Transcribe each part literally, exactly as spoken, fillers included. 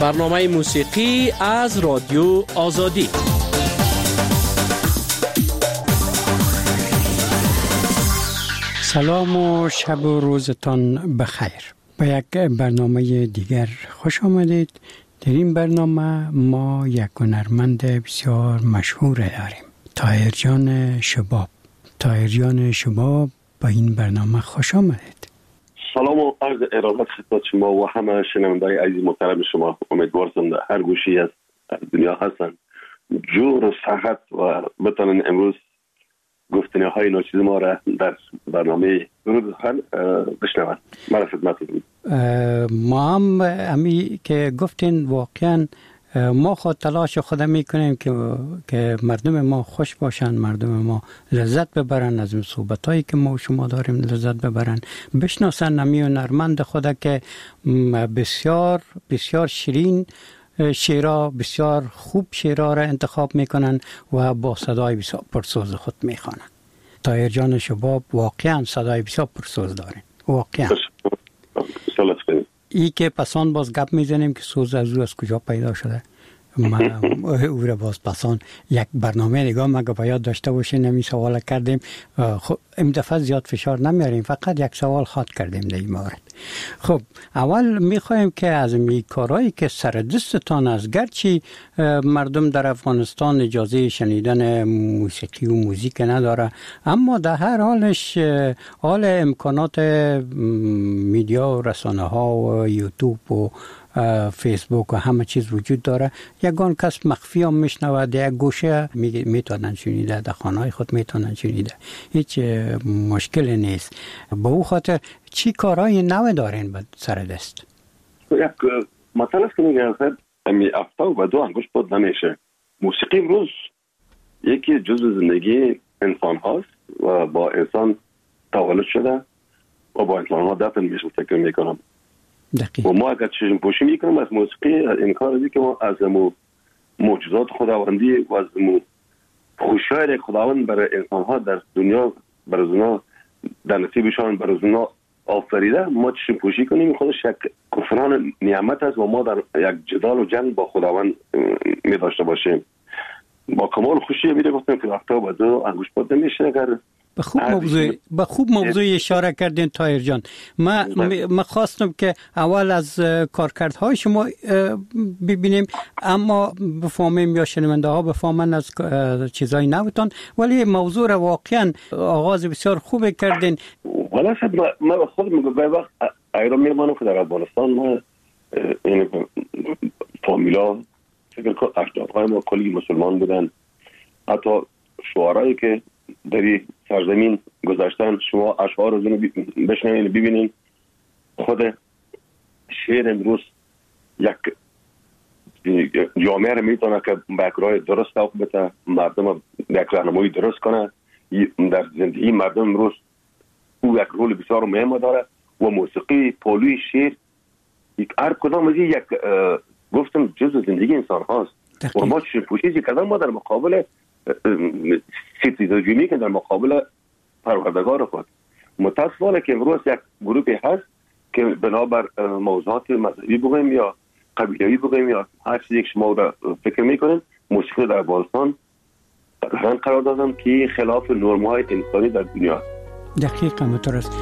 برنامه موسیقی از رادیو آزادی. سلام و شب و روزتان بخیر. به یک برنامه دیگر خوش آمدید. در این برنامه ما یک هنرمند بسیار مشهور داریم، طاهر جان شباب. طاهر جان شباب، به این برنامه خوش آمدید. سلام و عرض ارادت خدمت شما و همه شنوندگان عزیز محترم شما. امیدوارم در هر گوشی از دنیا هستن جور و صحت و بتونن امروز گفتنی های ناچیز ما را در برنامه روز حل بشنوند. من خدمتتون. ما هم امی که گفتین واقعا ما خود تلاش خود میکنیم که که مردم ما خوش باشن، مردم ما لذت ببرن از این صحبتایی که ما و شما داریم، لذت ببرن، بشناسن امی هنرمند خود که بسیار بسیار شیرین شعرها، بسیار خوب شعرها را انتخاب میکنن و با صدای بسیار پرسوز خود میخوانن. طاهر جان شباب واقعا صدای بسیار پرسوز دارن، واقعا. ای که پسان باز گپ میزنیم که سوز از او از کجا پیدا شده. ما او را باز پسان یک برنامه نگاه مگه باید داشته باشین. نمی سوال کردیم، خب این دفعه زیاد فشار نمیاریم، فقط یک سوال خاط کردیم در این مورد. خب اول میخوایم که از این کارهایی که سر دستتان است، گرچه مردم در افغانستان اجازه شنیدن موسیقی و موزیک نداره، اما در هر حالش حال امکانات میدیا و رسانه ها و یوتیوب و فیسبوک و همه چیز وجود داره. یگان کس مخفی هم میشنوه، در یک گوشه میتونن شنیده، در خانه خود میتونن شنیده، هیچ مشکلی نیست. با او خاطر چی کارهای نو دارین به سر دست؟ یک مثلا است که میگن امی افتا و دو انگوش بود نمیشه. موسیقی امروز یکی جزء زندگی انسان هاست و با انسان تولد شده و با انسان ها دفن میشه. فکر میکنم دقیق. و ما اگر چشم پوشی میکنیم از موسیقی، امکان است که ما از معجزات خداوندی و از خوشی‌های خداوند برای انسان ها در دنیا برای اونا در نصیبشان برای اونا آفریده، ما چشم پوشی کنیم، خودش یک کفران نعمت است و ما در یک جدال و جنگ با خداوند می داشته باشیم. با کمال خوشی میره گفتم که وقتا با دو انگوش پاد نمیشه. اگر به خوب موضوع به خوب موضوع اشاره کردین طاهر جان. من من خواستم که اول از کارکردهای شما ببینیم، اما بفهمیم یا شنونده ها بفهمن از چیزای نوتان، ولی موضوع را واقعا آغاز بسیار خوب کردین. والا شد ما خود میگم به وقت ایران میمانم که در افغانستان ما این فامیلا فکر کنم اجدادهای ما کلی مسلمان بودن. حتی شعرهایی که در سرزمین گذاشتن، شما اشعار از اونو بشنوین ببینین. خود شعر امروز یک جامعه رو میتونه که به یک راه درست سوق بده، مردم یک راهنمایی درست کنه در زندگی مردم. امروز او یک رول بسیار مهم داره و موسیقی، پولوی، شعر، یک هر کدام از یک گفتم جزء زندگی انسان هاست و ما چه پوشیزی کردن ما در مقابل ستیزاجونی که در مقابل پروردگار خود. متاسفانه که امروز یک گروهی هست که بنابر موضوعات مذهبی بگویم یا قبیله‌ای بگویم یا هر چیزی که شما را فکر میکنین، موسیقی در افغانستان رنگ قرار دادن که خلاف نرم‌های انسانی در دنیا. دقیقاً همینطور است.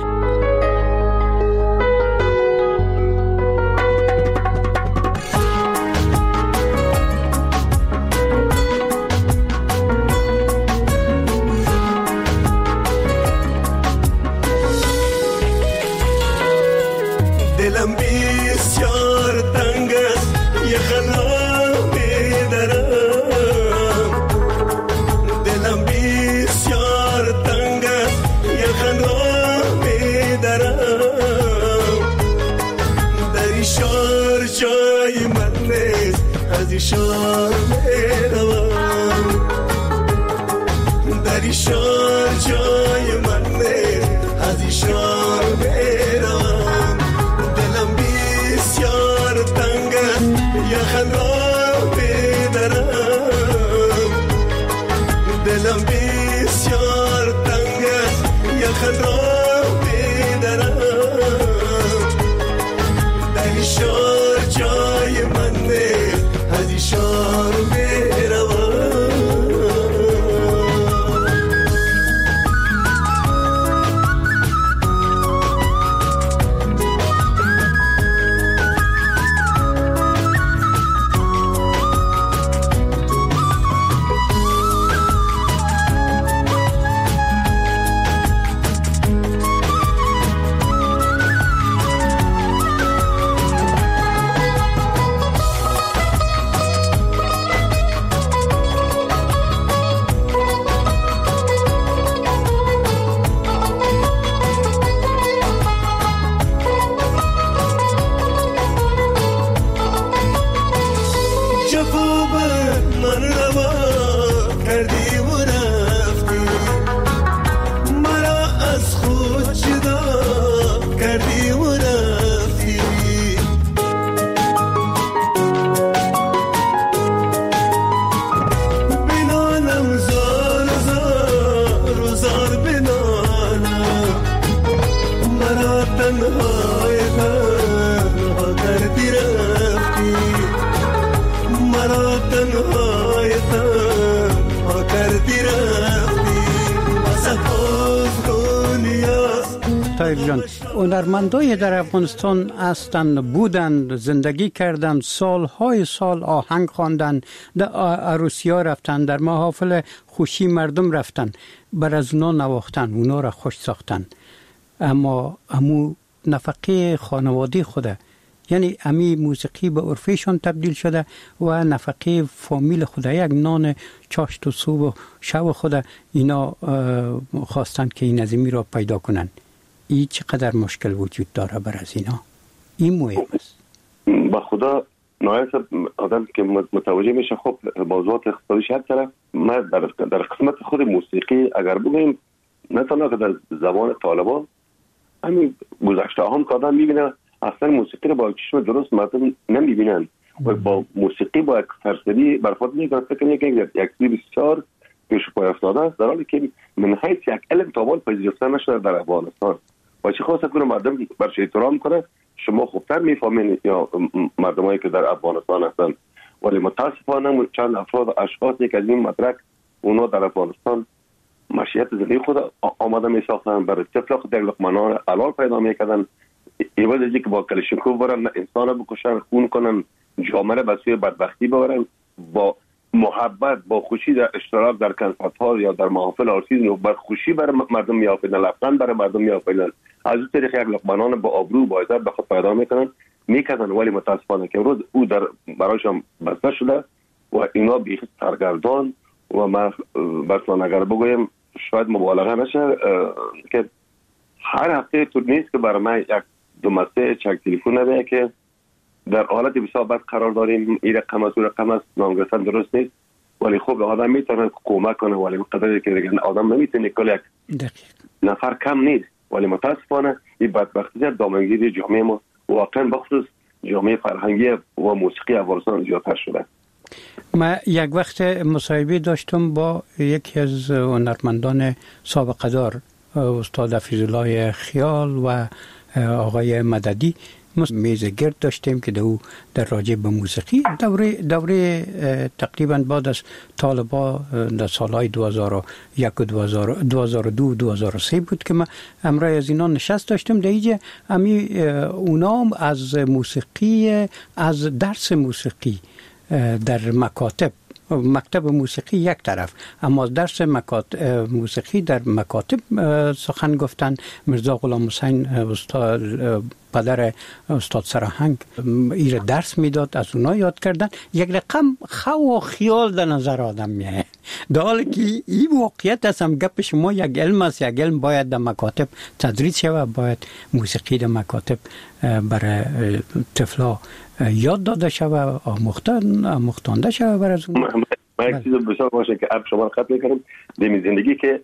شار میروم در این شار جای من نیست، از این شار میروم. دلم بسیار تنگ است، یخن را بیدرم. دلم بسیار تنگ است، یخن را بیدرم. در این شار جای من نیست، دردی رفتی از باز دنیاست. طاهر جان، هنرمندای در افغانستان هستند، بودند، زندگی کردند، سالهای سال آهنگ خواندند، در عروسی‌ها رفتند، در محافل خوشی مردم رفتند، بر از اونا نواختند، اونا را خوش ساختند، اما امو نفقه خانوادی خوده، یعنی امی موسیقی به عرفشان تبدیل شده و نفقه فامیل خوده، یک نان چاشت و صبح و شب خوده اینا خواستند که این نظمی را پیدا کنند. این چقدر مشکل وجود داره بر از اینا؟ این مهم است. با خدا نهایت آدم که متوجه میشه خب موضوعات اقتصادیش هر طرف. ما در, در قسمت خود موسیقی اگر بگویم نه تنها که در زبان طالبان، همین گذشته هم که آدم میبینه اصلا موسیقی رو با چشم درست مردم نمیبینن و با موسیقی با یک سرسری برخورد میکنن، فکر میکنن یک چیز بسیار پیش پای افتاده است، در حالی که من حیث یک علم تا حال پذیرفته نشده در افغانستان. و چه خواست کنه مردم برش احترام کنه، شما خوبتر میفهمین یا مردمایی که در افغانستان هستن. ولی متاسفانه چند افراد اشخاصی که از این مدرک اونا در افغانستان مشیت زندگی خود آماده می ساختن، برای طفل خود یک لقمه حلال پیدا میکردن، ایواز از که با کلشنکوف برن انسان بکشن، خون کنن، جامعه به سوی بدبختی ببرن، با محبت با خوشی در اشتراک در کنسرت ها یا در محافل آرتیزم و بر خوشی برای مردم میآفریدن، لبخند برای مردم میآفریدن، از اون طریق یک لقمه با آبرو با عزت به خود پیدا میکنن میکردن. ولی متاسفانه که امروز او در برایشان بسته شده و اینا بیخ سرگردان و من براتون اگر بگویم شاید مبالغه نشه که هر هفته تو نیست که برای من یک دو مسیج چک تلفن نده که در حالت بسیار بد قرار داریم، این رقم است و رقم است، نام گرفتن درست نیست، ولی خب آدم میتونه کمک کنه، ولی قدری که دیگه آدم نمیتونه کل یک نفر کم نیست. ولی متاسفانه این بدبختی در دامنگیری جامعه ما واقعا بخصوص جامعه فرهنگی و موسیقی افغانستان زیادتر شده. ما یک وقت مصاحبه داشتم با یکی از هنرمندان سابقه دار، استاد حفیظالله خیال و آقای مددی، میز گرد داشتیم که دو در راجع به موسیقی دوره دوره تقریبا بعد از طالبا در سالهای دو هزار و یک و دو هزار و دو دو هزار و سه بود که ما امروز از اینا نشست داشتم. در اینجا امی اونا از موسیقی، از درس موسیقی در مکاتب، مکتب موسیقی یک طرف، اما درس مکاتب موسیقی در مکاتب سخن گفتن. مرزا غلام حسین استاد پدر استاد سرهنگ ایر درس میداد، از اونا یاد کردن. یک رقم خو و خیال در نظر آدم میه، در حالی که این واقعیت است. هم گپ شما یک علم است، یک علم باید در مکاتب تدریس شود، باید موسیقی در مکاتب برای طفلا یاد داده شود، آموختن آموختانده شود بر از اون. من یک چیز بسیار باشه که اب شما خط میکنم، دمی زندگی که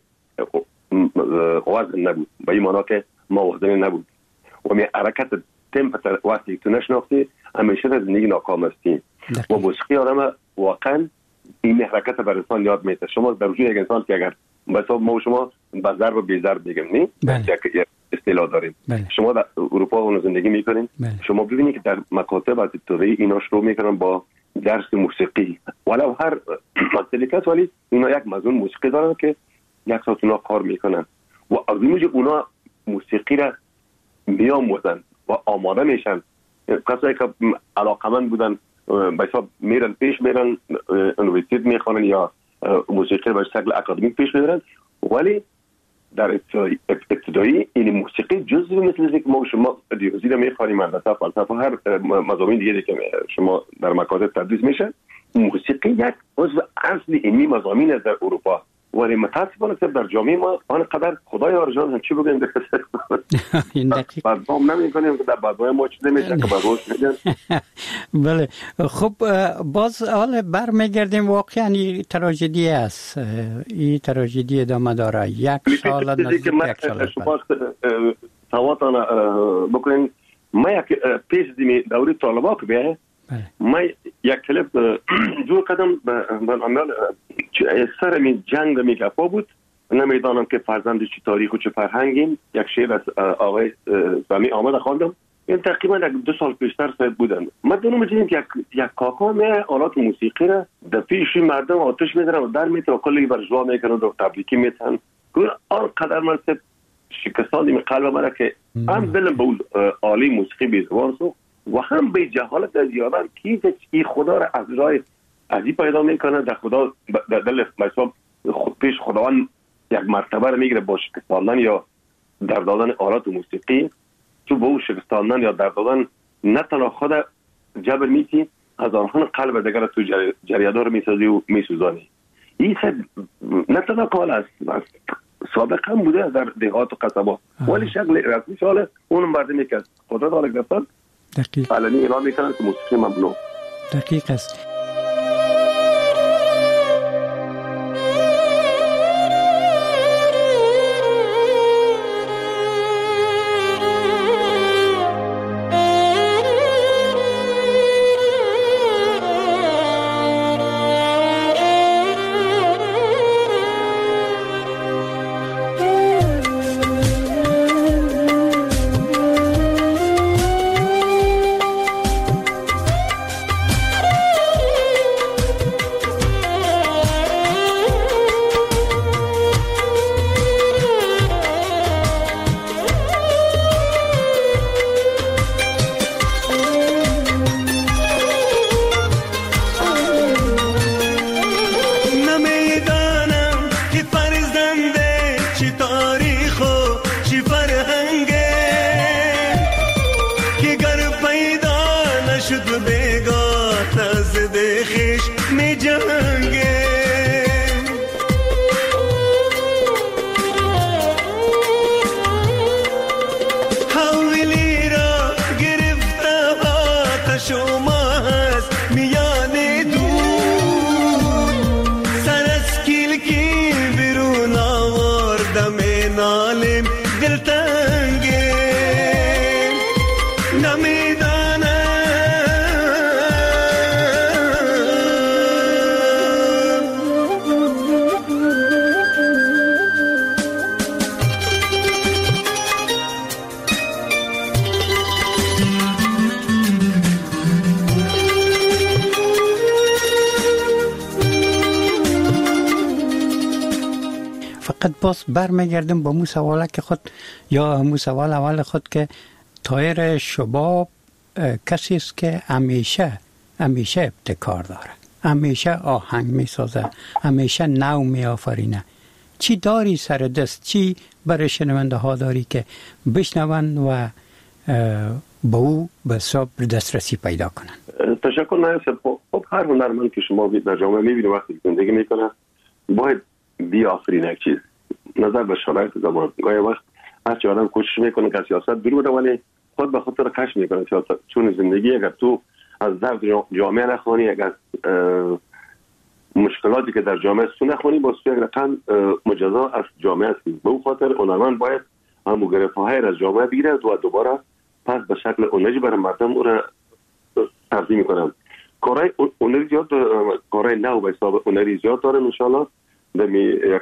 وزن نبود، با این معنی که ما وزن نبود و می حرکت تمپ وقتی تو نشناختی همیشه در زندگی ناکام هستی. و موسیقی آدم واقعا این حرکت بر انسان یاد میده. شما در وجود یک انسان که اگر مثلا ما شما با ضرب و بی ضرب بگیم نه یک اصطلاح داریم. بله. شما در اروپا اون زندگی میکنین، بله. شما ببینید که در مکاتب از ابتدایی اینا شروع میکنن با درس موسیقی، ولو هر مسئله کس، ولی اینا یک مضمون موسیقی دارن که یک ساعت اونا کار میکنن و از اینجا اونا موسیقی را میآموزن و آماده میشن. کسایی که علاقمند بودن به حساب میرن پیش میرن یونیورسیته میخوانن یا موسیقی به شکل اکادمیک پیش میبرن، ولی در ابتدایی این موسیقی جزء مثل که ما شما ریاضی رو میخوانیم، هندسه، فلسفه، هر مضامین دیگه که شما در مکاتب تدریس میشه، موسیقی یک عضو اصلی این مضامین است در اروپا. ولی متاسفانه در جامعه ما آنقدر خدای آرجان هم چی بگیم در این دقیق بعدام نمی‌کنیم که در بعدای ما چیزی میشه که بعدوش میگن. بله خب باز حالا برمیگردیم. واقعا این تراژدی است، این تراژدی ادامه داره. یک سال نزدیک یک سال شما سواتان بکنین. ما یک پیش دیمی دوری طالبا که بیه ما یک کلیپ جور کردم به عمل سر می جنگ می گفا بود. نمیدانم که فرزند چه تاریخ و چه فرهنگیم. یک شعر از آقای سامی آمد خواندم این تقریبا یک دو سال پیشتر ساید بودن. ما دونم دیدیم که یک یک کاکا می آلات موسیقی را در پیش مردم آتش می‌زنه و در میتره کلی برجوا میکنه و تبریکی میتن. گور آنقدر من سب شکستان می قلب مرا که هم دلم به اون عالی موسیقی بیزبان سو و هم به جهالت از یادم کی کی خدا را از راه عجیب پیدا میکنه. در خدا در دل مثلا خود پیش خداوند یک مرتبه رو میگیره با شکستاندن یا در دادن آلات موسیقی. تو با او شکستاندن یا در دادن نه تنها خود جبر میتی از آنها قلب دیگر تو جریادار میسازی و میسوزانی. این سب نه تنها کال است سابق هم بوده در دهات و قصبا ولی شکل رسمی شاله اون مردمی که قدرت حال گرفتن علنی اعلام میکنن که موسیقی ممنوع. دقیق است. باز برمیگردم با مو سواله که خود یا مو سوال اول خود که طاهر شباب کسی است که همیشه همیشه ابتکار داره، همیشه آهنگ میسازه، همیشه نو میآفرینه. چی داری سر دست؟ چی برای شنونده ها داری که بشنون و با او به صبر دسترسی پیدا کنن؟ تشکر نایب. خب هر هنرمند که شما در جامعه میبینید وقتی زندگی میکنه باید بیافرینه یک چیز نظر به شرایط زمان. گاهی وقت هرچی آدم کوشش میکنه که سیاست دور بده ولی خود به خاطر کش میکنه سیاست. چون زندگی اگر تو از درد جامعه نخوانی، اگر مشکلاتی که در جامعه سو نخوانی با سوی یک رقم مجزا از جامعه هستی. به اون خاطر هنرمند باید همو گرفت‌های از جامعه بگیره و دوباره پس به شکل هنری برای مردم او را تقدیم میکنن. کارهای هنری زیاد، کارهای نو به حساب هنری زیاد دارن ان شاء الله. دمی یک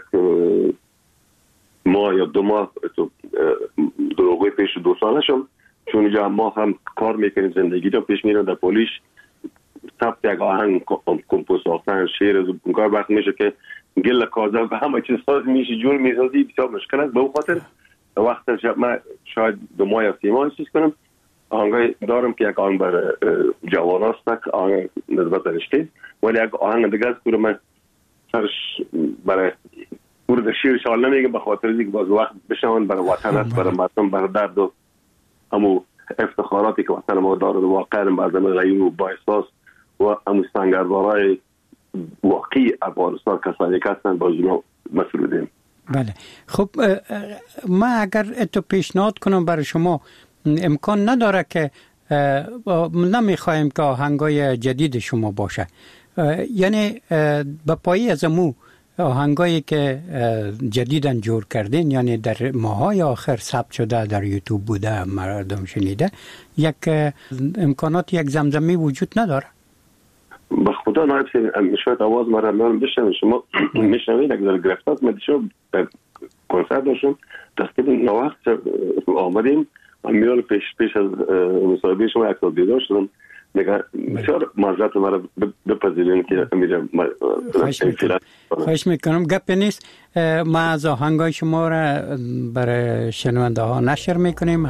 ماه یا دو ماه دروغوی پیش دو ساله شم چون اینجا ما هم کار میکنیم زندگی رو پیش میرن در پولیش ثبت یک آهنگ کمپوز ساختن شعر از اون کار وقت میشه که گل کازه و همه چیز ساز میشه جور میسازی بسیار مشکل است. به اون خاطر وقت شب من شاید دو ماه یا سی ماه چیز کنم آهنگای دارم که یک آهنگ برای جوان هست آهنگ نسبت رشته ولی یک آهنگ دیگه است که من سرش برای ورد شیر شال نمیگم به خاطر اینکه باز وقت بشون برای وطن است، برای مردم، برای درد و همو افتخاراتی که وطن ما داره و واقعا مردم غیور و با احساس و همو سنگردارای واقعی افغانستان کسانی که هستن باز اینا مسئولیم. بله خب ما اگر اتو پیشنهاد کنم برای شما امکان نداره که نمیخوایم که آهنگای جدید شما باشه، یعنی به پایی از امو آهنگایی که جدیدن جور کردین یعنی در ماهای آخر ثبت شده در یوتیوب بوده مردم شنیده یک امکانات یک زمزمه وجود نداره؟ به خدا نایب شاید آواز مردم بشنوید شما میشنوید اگر گرفتات مدیشو کنسرت داشتم تقریبا نوقت آمدیم امیال پیش پیش از مصاحبه شما یک سال بیدار شدم. میگه بسیار معذرت مرا بپذیرین که میرم. خواهش میکنم. گپ نیست. ما از آهنگای شما را برای شنونده ها نشر میکنیم.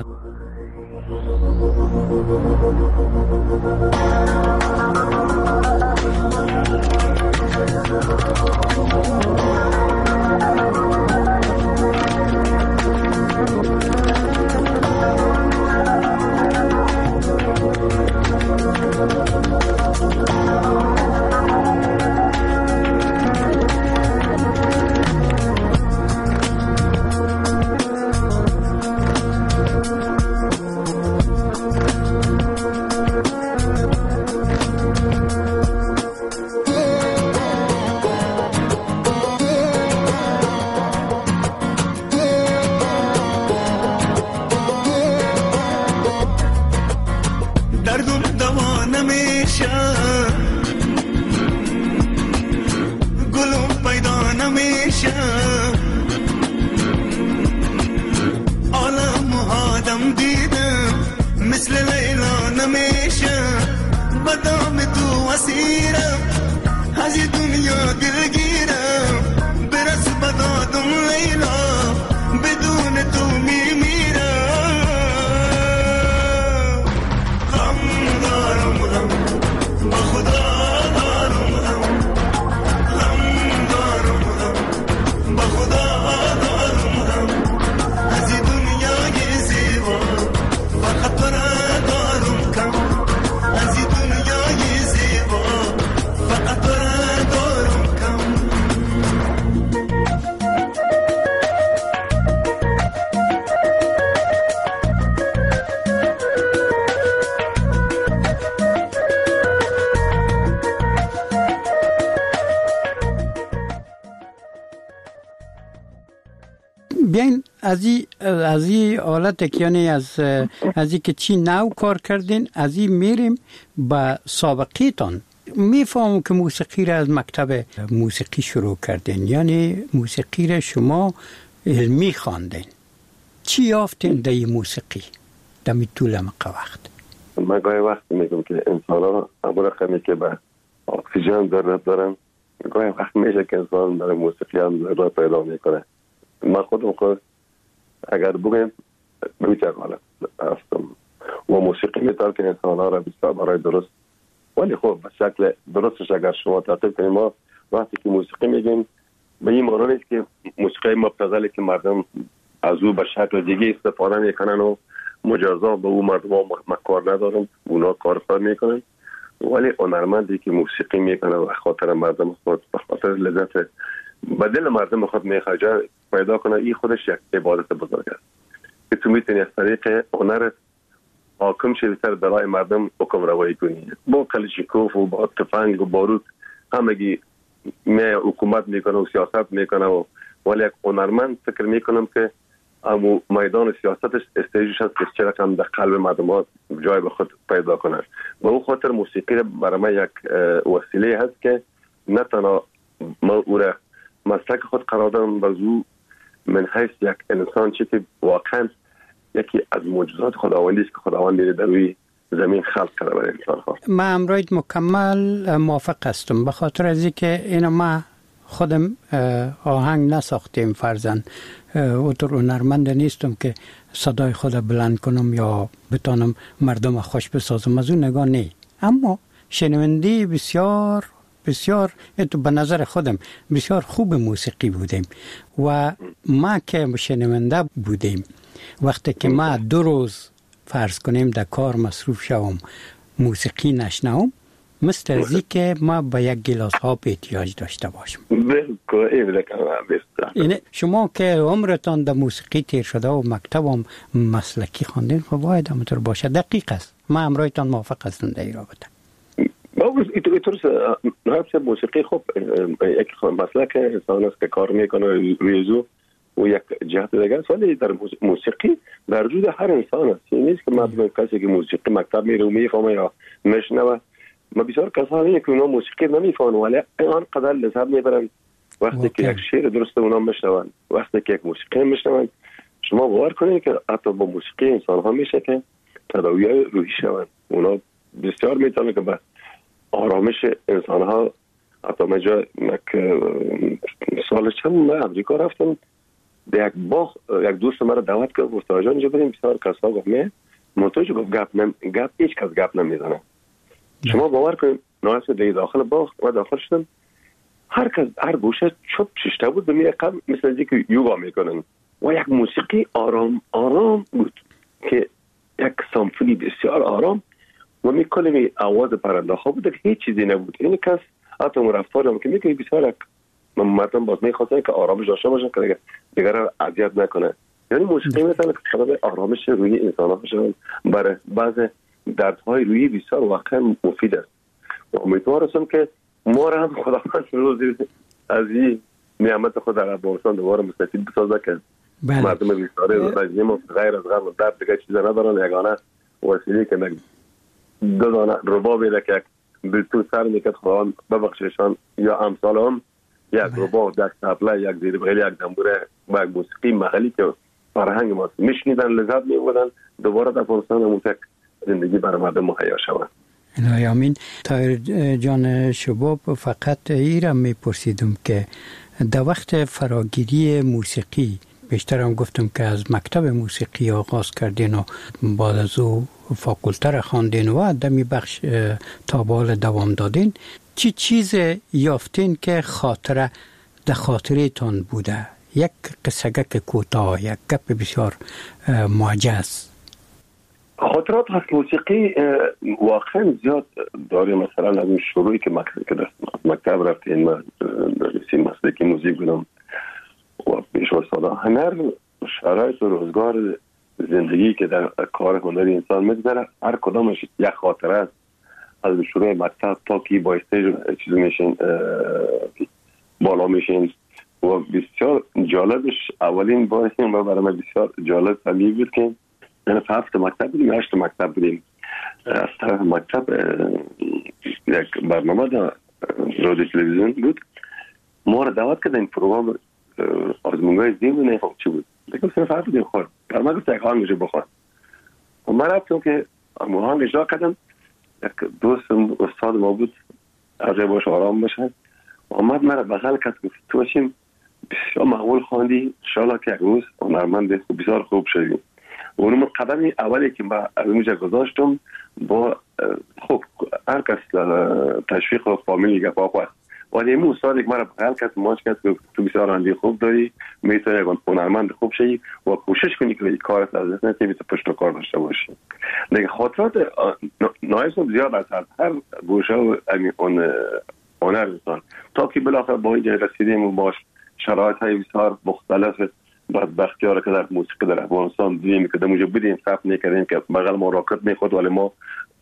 بیاین از این از این حالت که یعنی از از این که چی نو کار کردین از این میریم با سابقیتان. میفهمم که موسیقی را از مکتب موسیقی شروع کردین، یعنی موسیقی را شما علمی خواندین. چی یافتین در این موسیقی در می طول وقت؟ من گاهی وقت میگم که انسان ها همون رقمی که به اکسیژن ضرورت دارن، گاهی وقت میشه که انسان در موسیقی هم ضرورت پیدا میکنه. من خودم خود اگر بگم بمیتر حالا هستم و موسیقی میتر که انسان ها را بسیار برای درست، ولی خب به شکل درستش اگر شما تعقیب کنیم، ما وقتی که موسیقی میگیم به این معنی نیست که موسیقی مبتذلی که مردم از او به شکل دیگه استفاده میکنن و مجازا به او مردم ها مکار ندارن، اونا کار کار میکنن، ولی هنرمندی که موسیقی میکنه و خاطر مردم خود به خاطر لذت به دل مردم خود میخواجه پیدا کنه، این خودش یک عبادت بزرگ است که تو میتونی از طریق هنر حاکم شدی سر دلای مردم حکم روایی کنی. با کلشیکوف و با تفنگ و بارود همگی می حکومت میکنه و سیاست میکنه و ولی یک هنرمند فکر میکنم که امو میدان سیاستش استیجش هست که چه رقم در قلب مردم ها جای به خود پیدا کنه. به اون خاطر موسیقی برای من یک وسیله هست که نه تنها ما او را مسلک خود قرار دارم، بازو من حیث یک انسان چی که واقعا یکی از معجزات خداوندی است که خداوند میره در روی زمین خلق کرده برای انسان ها. من امروز مکمل موافق هستم، به خاطر از اینکه اینو ما خودم آهنگ نساختیم، فرزن اوتر هنرمند نیستم که صدای خود بلند کنم یا بتانم مردم خوش بسازم، از اون نگاه نه، اما شنوندی بسیار بسیار تو به نظر خودم بسیار خوب موسیقی بودیم و ما که شنونده بودیم وقتی که ما دو روز فرض کنیم در کار مصروف شوم موسیقی نشنوم، مثل ازی که ما با یک گلاس آب احتیاج داشته باشم. اینه شما که عمرتان در موسیقی تیر شده و مکتبم مسلکی خواندین، خب باید همونطور باشه. دقیق است. ما امروزتان موافق هستم در این رابطه. باز اینطور نهایت موسیقی خب یک مسلک انسان است که کار میکنه رویزو و یک جهت دیگه است، ولی در موسیقی در وجود هر انسان است. این نیست که مردم کسی که موسیقی مکتب میره و میفهمه یا میشنوه. ما بسیار کسانی که اونا موسیقی نمیفهمن ولی آنقدر لذت میبرن وقتی که یک شعر درست اونا میشنون، وقتی که یک موسیقی میشنون، شما باور کنید که حتی با موسیقی انسان ها میشه که تداوی روحی شوند. اونا بسیار میتونه که به آرامش انسان ها، حتی من جا سال چند من امریکا رفتم به یک باغ، یک دوست مرا دعوت کرد گفت آجان اینجا بریم، بسیار کسا گفت نه منتوج گفت گپ نم گپ هیچ کس گپ نمیزنه. شما باور کنید ناس دی داخل باغ و داخل شدم، هر کس هر گوشه چوب ششته بود به می قبل مثل اینکه که یوگا میکنن و یک موسیقی آرام آرام بود که یک سامفونی بسیار آرام و می کلمی آواز پرنده ها بود که هیچ چیزی نبود. این کس حتی مرفتار هم که میگه بسیار یک مردم باز میخواستن که آرامش داشته باشن که دیگر اذیت نکنه. یعنی موسیقی میتونه که سبب آرامش روحی انسان ها بشه، برای بعض دردهای روحی بسیار واقعا مفید است. و امیدوارم که ما را هم خداوند روزی از این نعمت خود در افغانستان دوباره مستفید بسازه که بله. مردم بیچاره رژیم و غیر از غم و درد دیگه چیزا ندارن، یگانه وسیله که دو دانه ربابی را که بلتو سر میکرد خداوند ببخششان یا امثال هم یک رباب، یک طبله، یک زیربغل، یک دنبوره و یک موسیقی محلی که فرهنگ ما میشنیدن لذت میبردن، دوباره در افغانستان همون تک زندگی برای مردم مهیا شود. الهی آمین. طاهر جان شباب، فقط ایرم میپرسیدم که در وقت فراگیری موسیقی، بیشتر هم گفتم که از مکتب موسیقی آغاز کردین و بعد از او فاکولته را خواندین و دمی بخش تا به حال دوام دادین، چی چیز یافتین که خاطره در خاطرتان بوده؟ یک قصه‌گک کوتاه، یک گپ بسیار معجز. خاطرات از موسیقی واقعا زیاد داریم. مثلا از اون شروعی که مکتب مکتب رفتیم، من درسی مسلکی موزیک بودم و پیش و سالا هنر شرایط و روزگار زندگی که در کار هنری انسان میگذره، هر کدامش یک خاطره است. از شروع مکتب تا که با استیج چیز میشین بالا میشین و بسیار جالبش اولین بار و برای من بسیار جالب همی بود که یعنی هفت مکتب بودیم، هشت مکتب بودیم. از طرف مکتب یک برنامه در رادیو تلویزیون بود، ما را دعوت کرد این پروگرام آزمونگاه زیم بود، نفهم چی بود دیگه صرف حرف بودیم خورد در من گفت یک آهنگ جو بخور و من رفتم که آهنگ اجرا کردم. یک دوست استاد ما بود، عجب باش آرام باشه، آمد من را بغل کرد گفت تو باشیم بسیار معمول خواندی، انشاءالله که یک روز هنرمند بسیار خوب شدیم. و اونم قدم اولی که با از اونجا گذاشتم با خب هر کس تشویق و فامیلی گفا خواست، ولی این استاد یک مرا بغل کرد ماش کرد که تو بسیار رانندگی خوب داری، میتونی یک هنرمند خوب شی و کوشش کنی که کارت از دست نتی، میتونی پشت کار داشته باشی. دیگه خاطرات نایسم زیاد از هر گوشه و اون هنر انسان تا که بالاخره با اینجا رسیدیم و باش شرایط های بسیار مختلف بدبختی ها را که در موسیقی در افغانستان دیدیم که در اونجا بودیم ثبت نکردیم که بغل ما راکت میخورد، ولی ما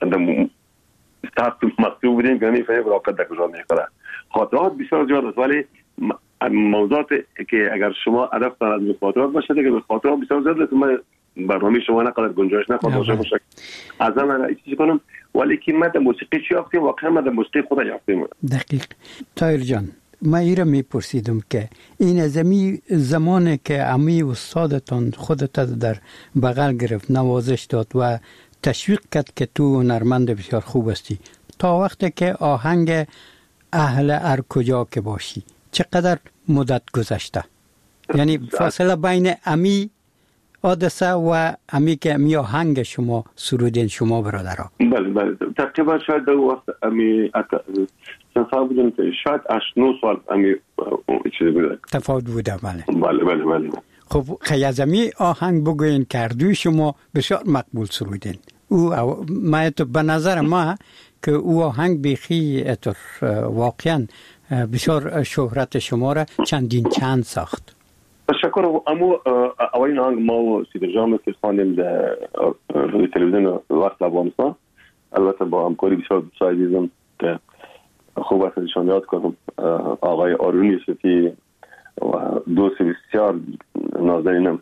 ثبت مکتوب بودیم که نمیفهمیم راکت در کجا میخوره. خاطرات بسیار زیاد است، ولی موضوعات که اگر شما هدف دارید از خاطرات باشه دیگه خاطرات بسیار زیاد است. من برنامه شما نقدر گنجایش نخواهد باشه از من چیزی کنم، ولی که من در موسیقی چی یافتیم واقعا من در موسیقی خود یافتیم. دقیق. طاهر جان، من ایره میپرسیدم که این از امی زمانی که امی استادتان خودت در بغل گرفت، نوازش داد و تشویق کرد که تو هنرمند بسیار خوب هستی، تا وقتی که آهنگ اهل هر کجا که باشی چقدر مدت گذشته؟ یعنی فاصله بین امی حادثه و امی که امی آهنگ شما سرودین شما برادرها؟ بله بله تقریبا شاید در وقت امی تفاوت بودیم که شاید هشت نه سال امی چیزی بوده تفاوت بوده. بله بله بله بله. خب خیازمی آهنگ بگوین کردوی شما بسیار مقبول سرودین. او ما تو به نظر ما که او آهنگ بیخی اتر واقعا بسیار شهرت شما را چندین چند ساخت. تشکر. اما اولین آهنگ ما و سیدر جان که خواندیم در رادیو تلویزیون وقت افغانستان، البته با همکاری بسیار دوست عزیزم که خوب است ازشان یاد کنم، آقای آرونی صفی و دوست بسیار نازنینم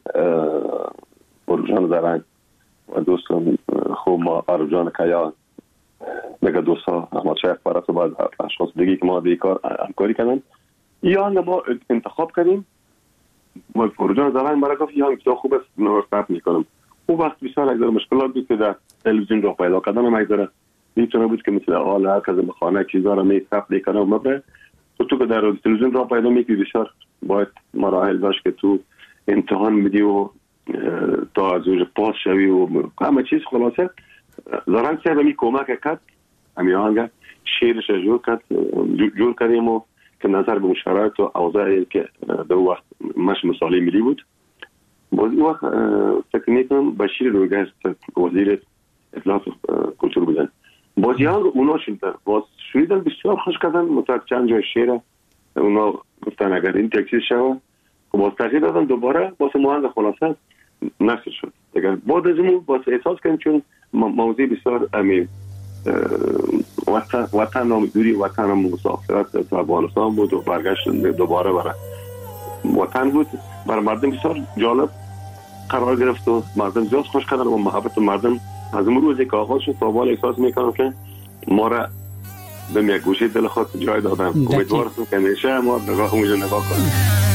بروجان زرنگ و دوستم خوب ما آرجان کیا، دیگه دوستا احمد شیخ فرس و بعض اشخاص دیگه که ما به کار همکاری کردن. این آهنگ ما انتخاب کردیم ما فرجان زمان برای گفت یا بسیار خوب است نوستات میکنم. او وقت بسیار اگر مشکلات بود که در تلویزیون رو پیدا کردن هم اگر میتونه بود که مثل حال هر کس بخانه چیزا رو میثبت کنه و مبره تو تو که در تلویزیون رو پیدا میکنی بسیار باید مراحل داشت که تو امتحان میدی و تا از اوج پاس شوی و همه چیز. خلاصه زرنگ صاحب می کمک کرد، همین آهنگ شعرش جور کرد جور کردیم و که نظر به شرایط و اوضاعی که در وقت مش مثالی ملی بود. باز این وقت فکر میکنم بشیر رویگشت وزیر اطلاعات کلتور بودن. باز یه آنگ اونا شدن باز شنیدن بسیار خوش کردن. متوقع چند جای شعر اونا گفتن اگر این تکسیر شوه باز تغییر دادن دوباره باز موانگ خلاصه نشر شد. اگر بعد از اون باز احساس کنیم چون موضوع بسیار امیر وطن وطن نام دوری وطن نام مسافرت تو افغانستان بود و برگشت دوباره برای وطن بود. برای مردم بسیار جالب قرار گرفت و مردم زیاد خوش کردن و محبت مردم از اون روزی که آغاز شد تا بالا احساس میکنم که ما را به یک گوشه دل خود جای دادن. امیدوارم که همیشه ما نگاه اونجا نگاه کنیم.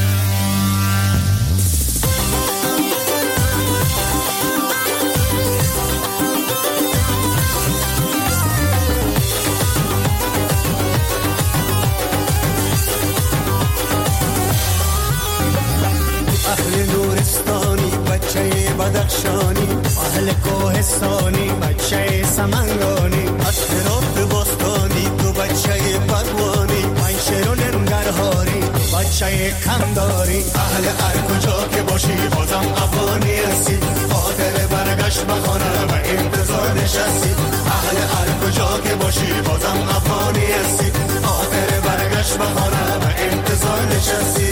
بدخشانی اهل کوهستانی بچه سمنگانی اطراف باستانی تو بچه پروانی من شیرون ننگرهاری بچه کمداری اهل هر کجا که باشی بازم افغانی هستی خاطر برگشت بخانه و انتظار نشستی اهل هر کجا که باشی بازم افغانی هستی خاطر برگشت بخانه و انتظار نشستی.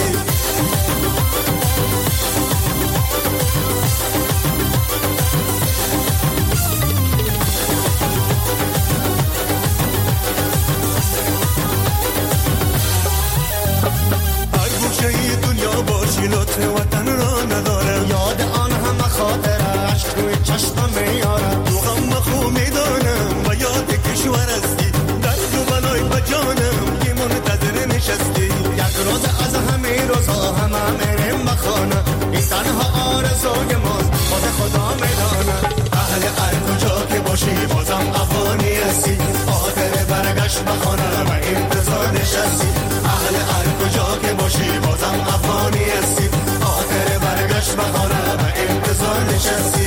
لطف وطن را نداره یاد آن همه خاطره عشق روی چشمم میاره تو غم خوب میدانم و یاد کشور هستی درد و بلای بجانم که منتظر نشستی یک روز از همه روزها همه میریم بخانه این تنها آرزوی ماست خود خدا میدانه اهل هر کجا که باشی بازم افغانی هستی خاطر برگشت بخانه و انتظار نشستی اهل هر کجا که باشی بازم افغانی هستی خاطر برگشت بخانه و انتظار نشستی.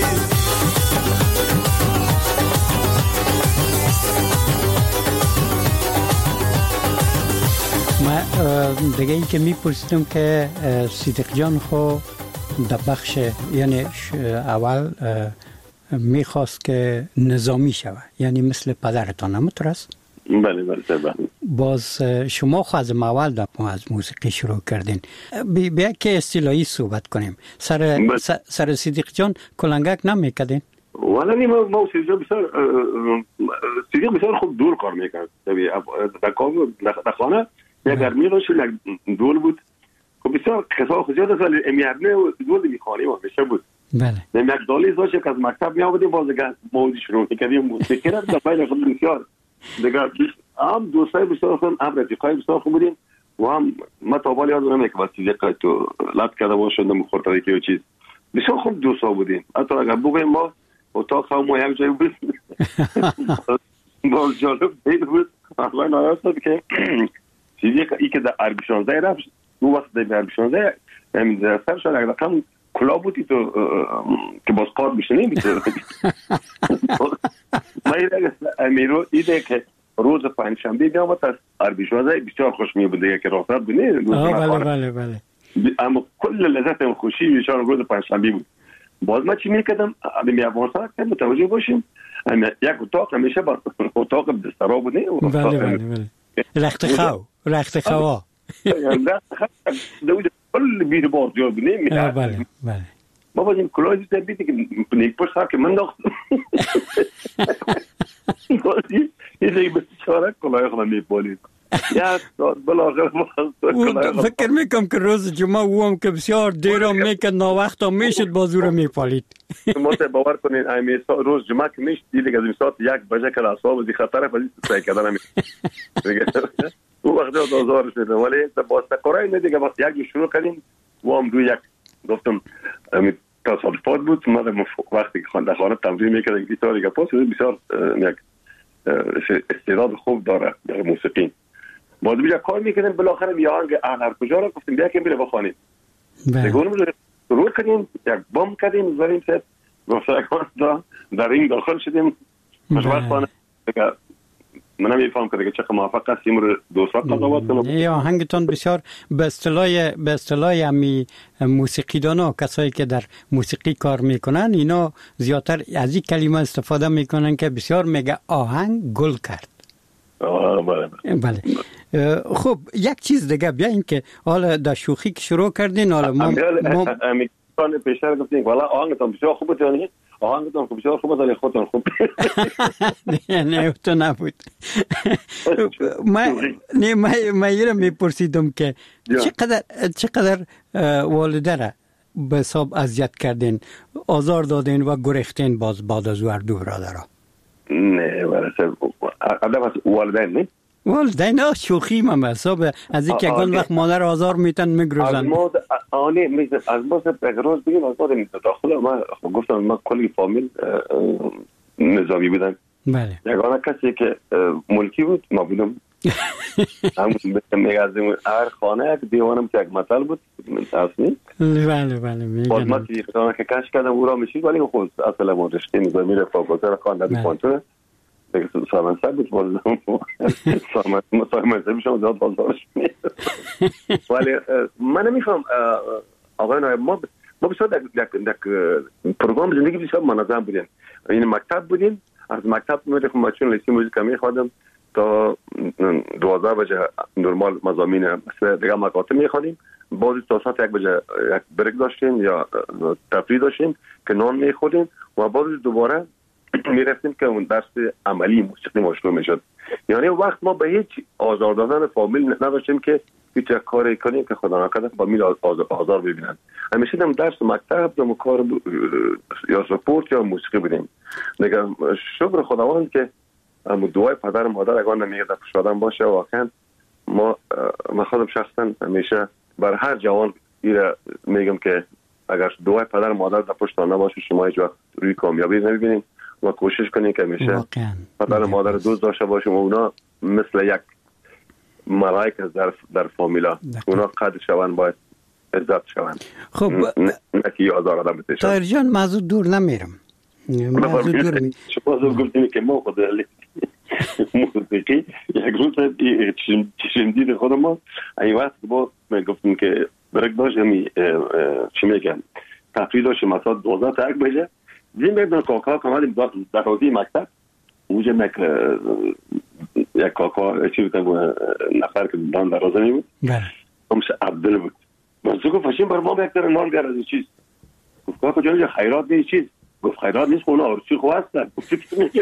ما دیگه ای که میپرسیدم که صدیق جان خو در بخش یعنی اول میخواست که نظامی شوه یعنی مثل پدرتان همونطور است؟ بله بله بله. باز شما خو از اول در از موسیقی شروع کردین. بیا که اصطلاحی صحبت کنیم. سر سر صدیق جان کلنگک نمیکردین؟ والا نیم ما صدیق جان بسیار صدیق بسیار خوب دور کار میکرد. در کار در خانه یک گرمی داشت یک دول بود که بسیار خسا خزیاد است ولی امیرنه دول میخوانی ما بشه بود. بله. یک دالی داشت که از مکتب می آمدیم باز موضوع شروع میکردیم موسیقی را در بین خود بسیار دیگه هم دوستای بسیار خوب هم رفیقای بسیار خوب بودیم و هم ما تا بالا یادم نمیاد که واسه صدیق تو لط کرده باشد مخاطره که چیز بسیار خوب دوستا بودیم. حتی اگر بگویم ما اتاق ما یک جای بود باز جالب بود اصلا نایاست که صدیق ای که در عربی شانزده رفت اون وقت در عربی شانزده همین در سر شد اگر کم کلا بودی تو که باز قار بشه نمیتونه ما ایده امیرو ایده که روز پنجشنبه میامد از عربی شانزده بسیار خوش میبوده که راست بود نه بله بله بله اما کل لذت و خوشی بسیار روز پنجشنبه بود. باز ما چی میکردم می افغانستان که متوجه باشیم یک اتاق همیشه با اتاق بسترا بود نه بله بله بله رخت خو رخت خوا دوید کل بیر باز جا بود نه بله بله ما بازیم کلاه دیده بیدی که نیک پشت سر که من داختم بازی یه دیگه بسیاره کلاه خودم میپالید یک ساعت بلاغر فکر میکنم که روز جمعه او هم که بسیار دیرم میکرد ناوقت هم میشد بازو رو میپالید ما تا باور کنین روز جمعه که میشد دیگه از این ساعت یک بجه که اصحاب زی خطره فضیست سعی کردن او وقتی از آزار شده ولی با سکرهای نه دیگه وقت یک جو شروع کردیم و هم روی یک گفتم تصادفات بود. ما وقتی که در خانه تمرین میکردیم گیتار گپا بسیار یک استعداد خوب داره در موسیقی. بعد بیجا کار میکردیم بالاخره یه آهنگ هر کجا رو گفتیم بیا که میره بخوانیم. بگونم رو کردیم یک بام کردیم زدیم سر گفتم در این داخل شدیم خوشبختانه من نمیفهم که چقدر موفق هستیم رو دوستا قضاوت کنم. این آهنگتون بسیار به اصطلاح به اصطلاح امی موسیقیدانا کسایی که در موسیقی کار میکنن اینا زیادتر از این کلمه استفاده میکنن که بسیار میگه آهنگ گل کرد. آه بله بله. خب یک چیز دیگه بیاین که حالا در شوخی که شروع کردین حالا ما امیکان پیشتر گفتیم والا آهنگتون بسیار خوبه تونی آهنگتون بسیار خوبه ولی خودتون خوب نه نه تو نبود. من نه من من میپرسیدم که چقدر چقدر والده را به حساب اذیت کردین آزار دادین و گریختین باز بعد از ور دو برادرها؟ نه ولی ادب از والدین نه والدین ها شوخی من به حساب از اینکه اگه وقت مادر آزار میتن میگروزن از ما آنی میز از ما بگروز بگیم از ما داخل ما گفتم ما کلی فامیل نظامی بودن. بله یگانه کسی که ملکی بود ما بودم. همون میگه از هر خانه یک دیوانم که یک مطل بود تصنی. بله بله میگم باز ما تیخانه که کش کردم او را میشید ولی خود اصلا ما رشته نظامی رو فاکولته را خواندم بیخوانتونه دیگه سامان سر بود بازم سامان سامان سر میشم زیاد بازدارش مید ولی من نمیفهم آقای نایب ما ما بسیار در پروگرام زندگی بسیار منظم بودیم. این مکتب بودیم از مکتب میرفتم خب ما چون لیستی موزیک میخوادم تا دوازده بجه نرمال مضامین دیگه مکاتب میخوادیم بعضی تا ساعت یک بجه یک بریک داشتیم یا تفریح داشتیم که نان میخوردیم و بعضی دوباره میرفتیم که اون درس عملی موسیقی ما شروع میشد. یعنی وقت ما به هیچ آزار دادن فامیل نداشتیم که هیچ کاری کنیم که خدا نکنه فامیل آزار ببینن. همیشه دم درس مکتب دم کار یا سپورت یا موسیقی بودیم. دیگه شکر خداوند که دعای پدر مادر اگر نمیگه در شادم باشه واقعا ما من خودم شخصا همیشه بر هر جوان ایره میگم که اگر دعای پدر مادر در پشتان نباشه شما هیچ وقت روی کامیابی نمیبینیم و کوشش کنیم که همیشه پدر مادر دوست داشته باشیم و اونا مثل یک ملائکه در در فامیلا اونا قدر شوند باید عزت شوند. خب نکی آزار آدم بتشن. طاهر جان موضوع دور نمیرم. موضوع دور می. شما گفتیم که ما خود موسیقی یک روز چشم دید خود ما این وقت با گفتیم که برک داشت همی چی میگن تفریح داشتیم مثلا دوازده تا یک بجه دیم بیدن کاکا کامالیم در روزی مکتب اونجا مک یک کاکا چی بودن نفر که دان در روزه می بود همشه عبدال بود منزو گفت فشیم بر ما بکتر نان بیار از این چیز گفت کاکا جانجا خیرات نیست چیز گفت خیرات نیست خونه آرسی خواه هستن گفت چی میگن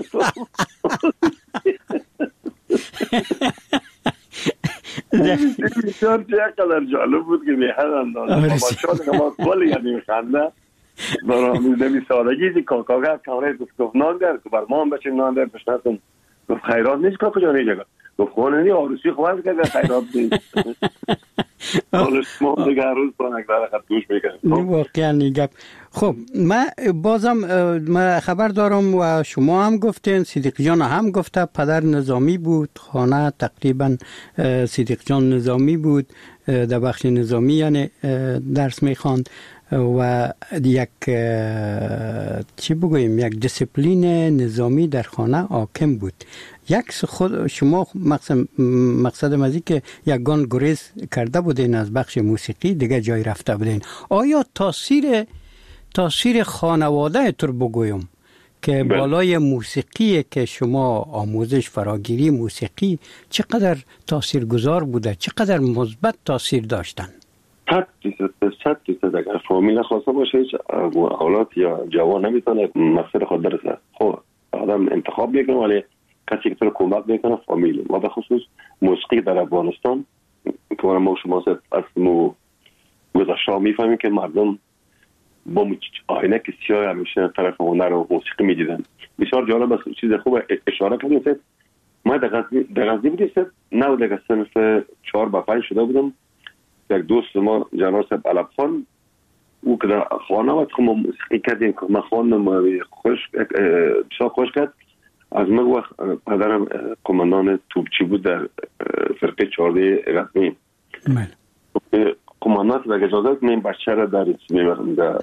بسیار چقدر جالب بود که میهن اندازه با شاد ما کلی یعنی میخنده برای نمی سادگی دی کاکا گفت کامره گفت نان در که بر ما هم بچه نان در پشنستم گفت خیرات نیست کاکا جانی جگه گفت خونه نی آروسی خواهد که خیرات نیست حالش ما دیگه هر روز با نگذاره خط دوش میکنیم واقعا نیگم. خب من بازم من خبر دارم و شما هم گفتین صدیق جان هم گفته پدر نظامی بود خانه تقریبا صدیق جان نظامی بود در بخش نظامی یعنی درس میخواند و یک چی بگویم یک دیسیپلین نظامی در خانه حاکم بود. یک خود شما مقصد مقصد مزی که یگان گریز کرده بودین از بخش موسیقی دیگه جای رفته بودین. آیا تاثیر تاثیر خانواده تر بگویم که بالای موسیقی که شما آموزش فراگیری موسیقی چقدر تاثیرگذار بوده چقدر مثبت تاثیر داشتن؟ صد درصد صد درصد اگر فامیل خواسته باشه هیچ اولاد یا جوان نمیتونه مقصد خود برسه. خب آدم انتخاب میکنه ولی کسی که تو رو کمک میکنه فامیل و به خصوص موسیقی در افغانستان که ما شما از مو گذشته میفهمیم که مردم با آینه که سیاه همیشه طرف هنر و موسیقی میدیدن. بسیار جالب است چیز خوب اشاره کردیم که ما در غزنی در غزنی بودیم نه در صنف چهار با پنج شده بودم یک دوست ما جناب صاحب علب خان او که در خانه و ما موسیقی کردیم که من خواندم خوش بسیار خوش کرد. از من وقت پدرم کماندان توپچی بود در فرقه چهارده رسمی. بله. کماندان به اجازه که من بچه را در میبرم در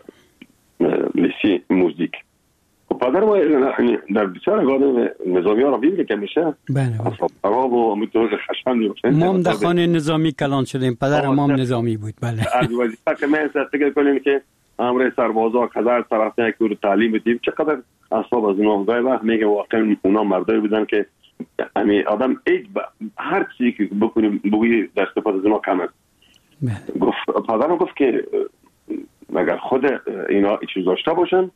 لیسی موزیک. پدر ما در بسیار آدم نظامی ها را بیم که میشه. بله. عرب و امیتوز خشم میباشن. ما هم در خانه نظامی کلان شدیم. پدر ما هم نظامی بود. بله. از وظیفه که من فکر کنیم که امر سربازا هزار طرفه که رو تعلیم بدیم چقدر اصحاب از اونها گاهی وقت میگه واقعا اونا مردایی بودن که یعنی آدم ایج با هر چیزی که بکنیم بگویی در استفاده از اونها کم است. گفت پدرم گفت که اگر خود اینا چیز داشته باشن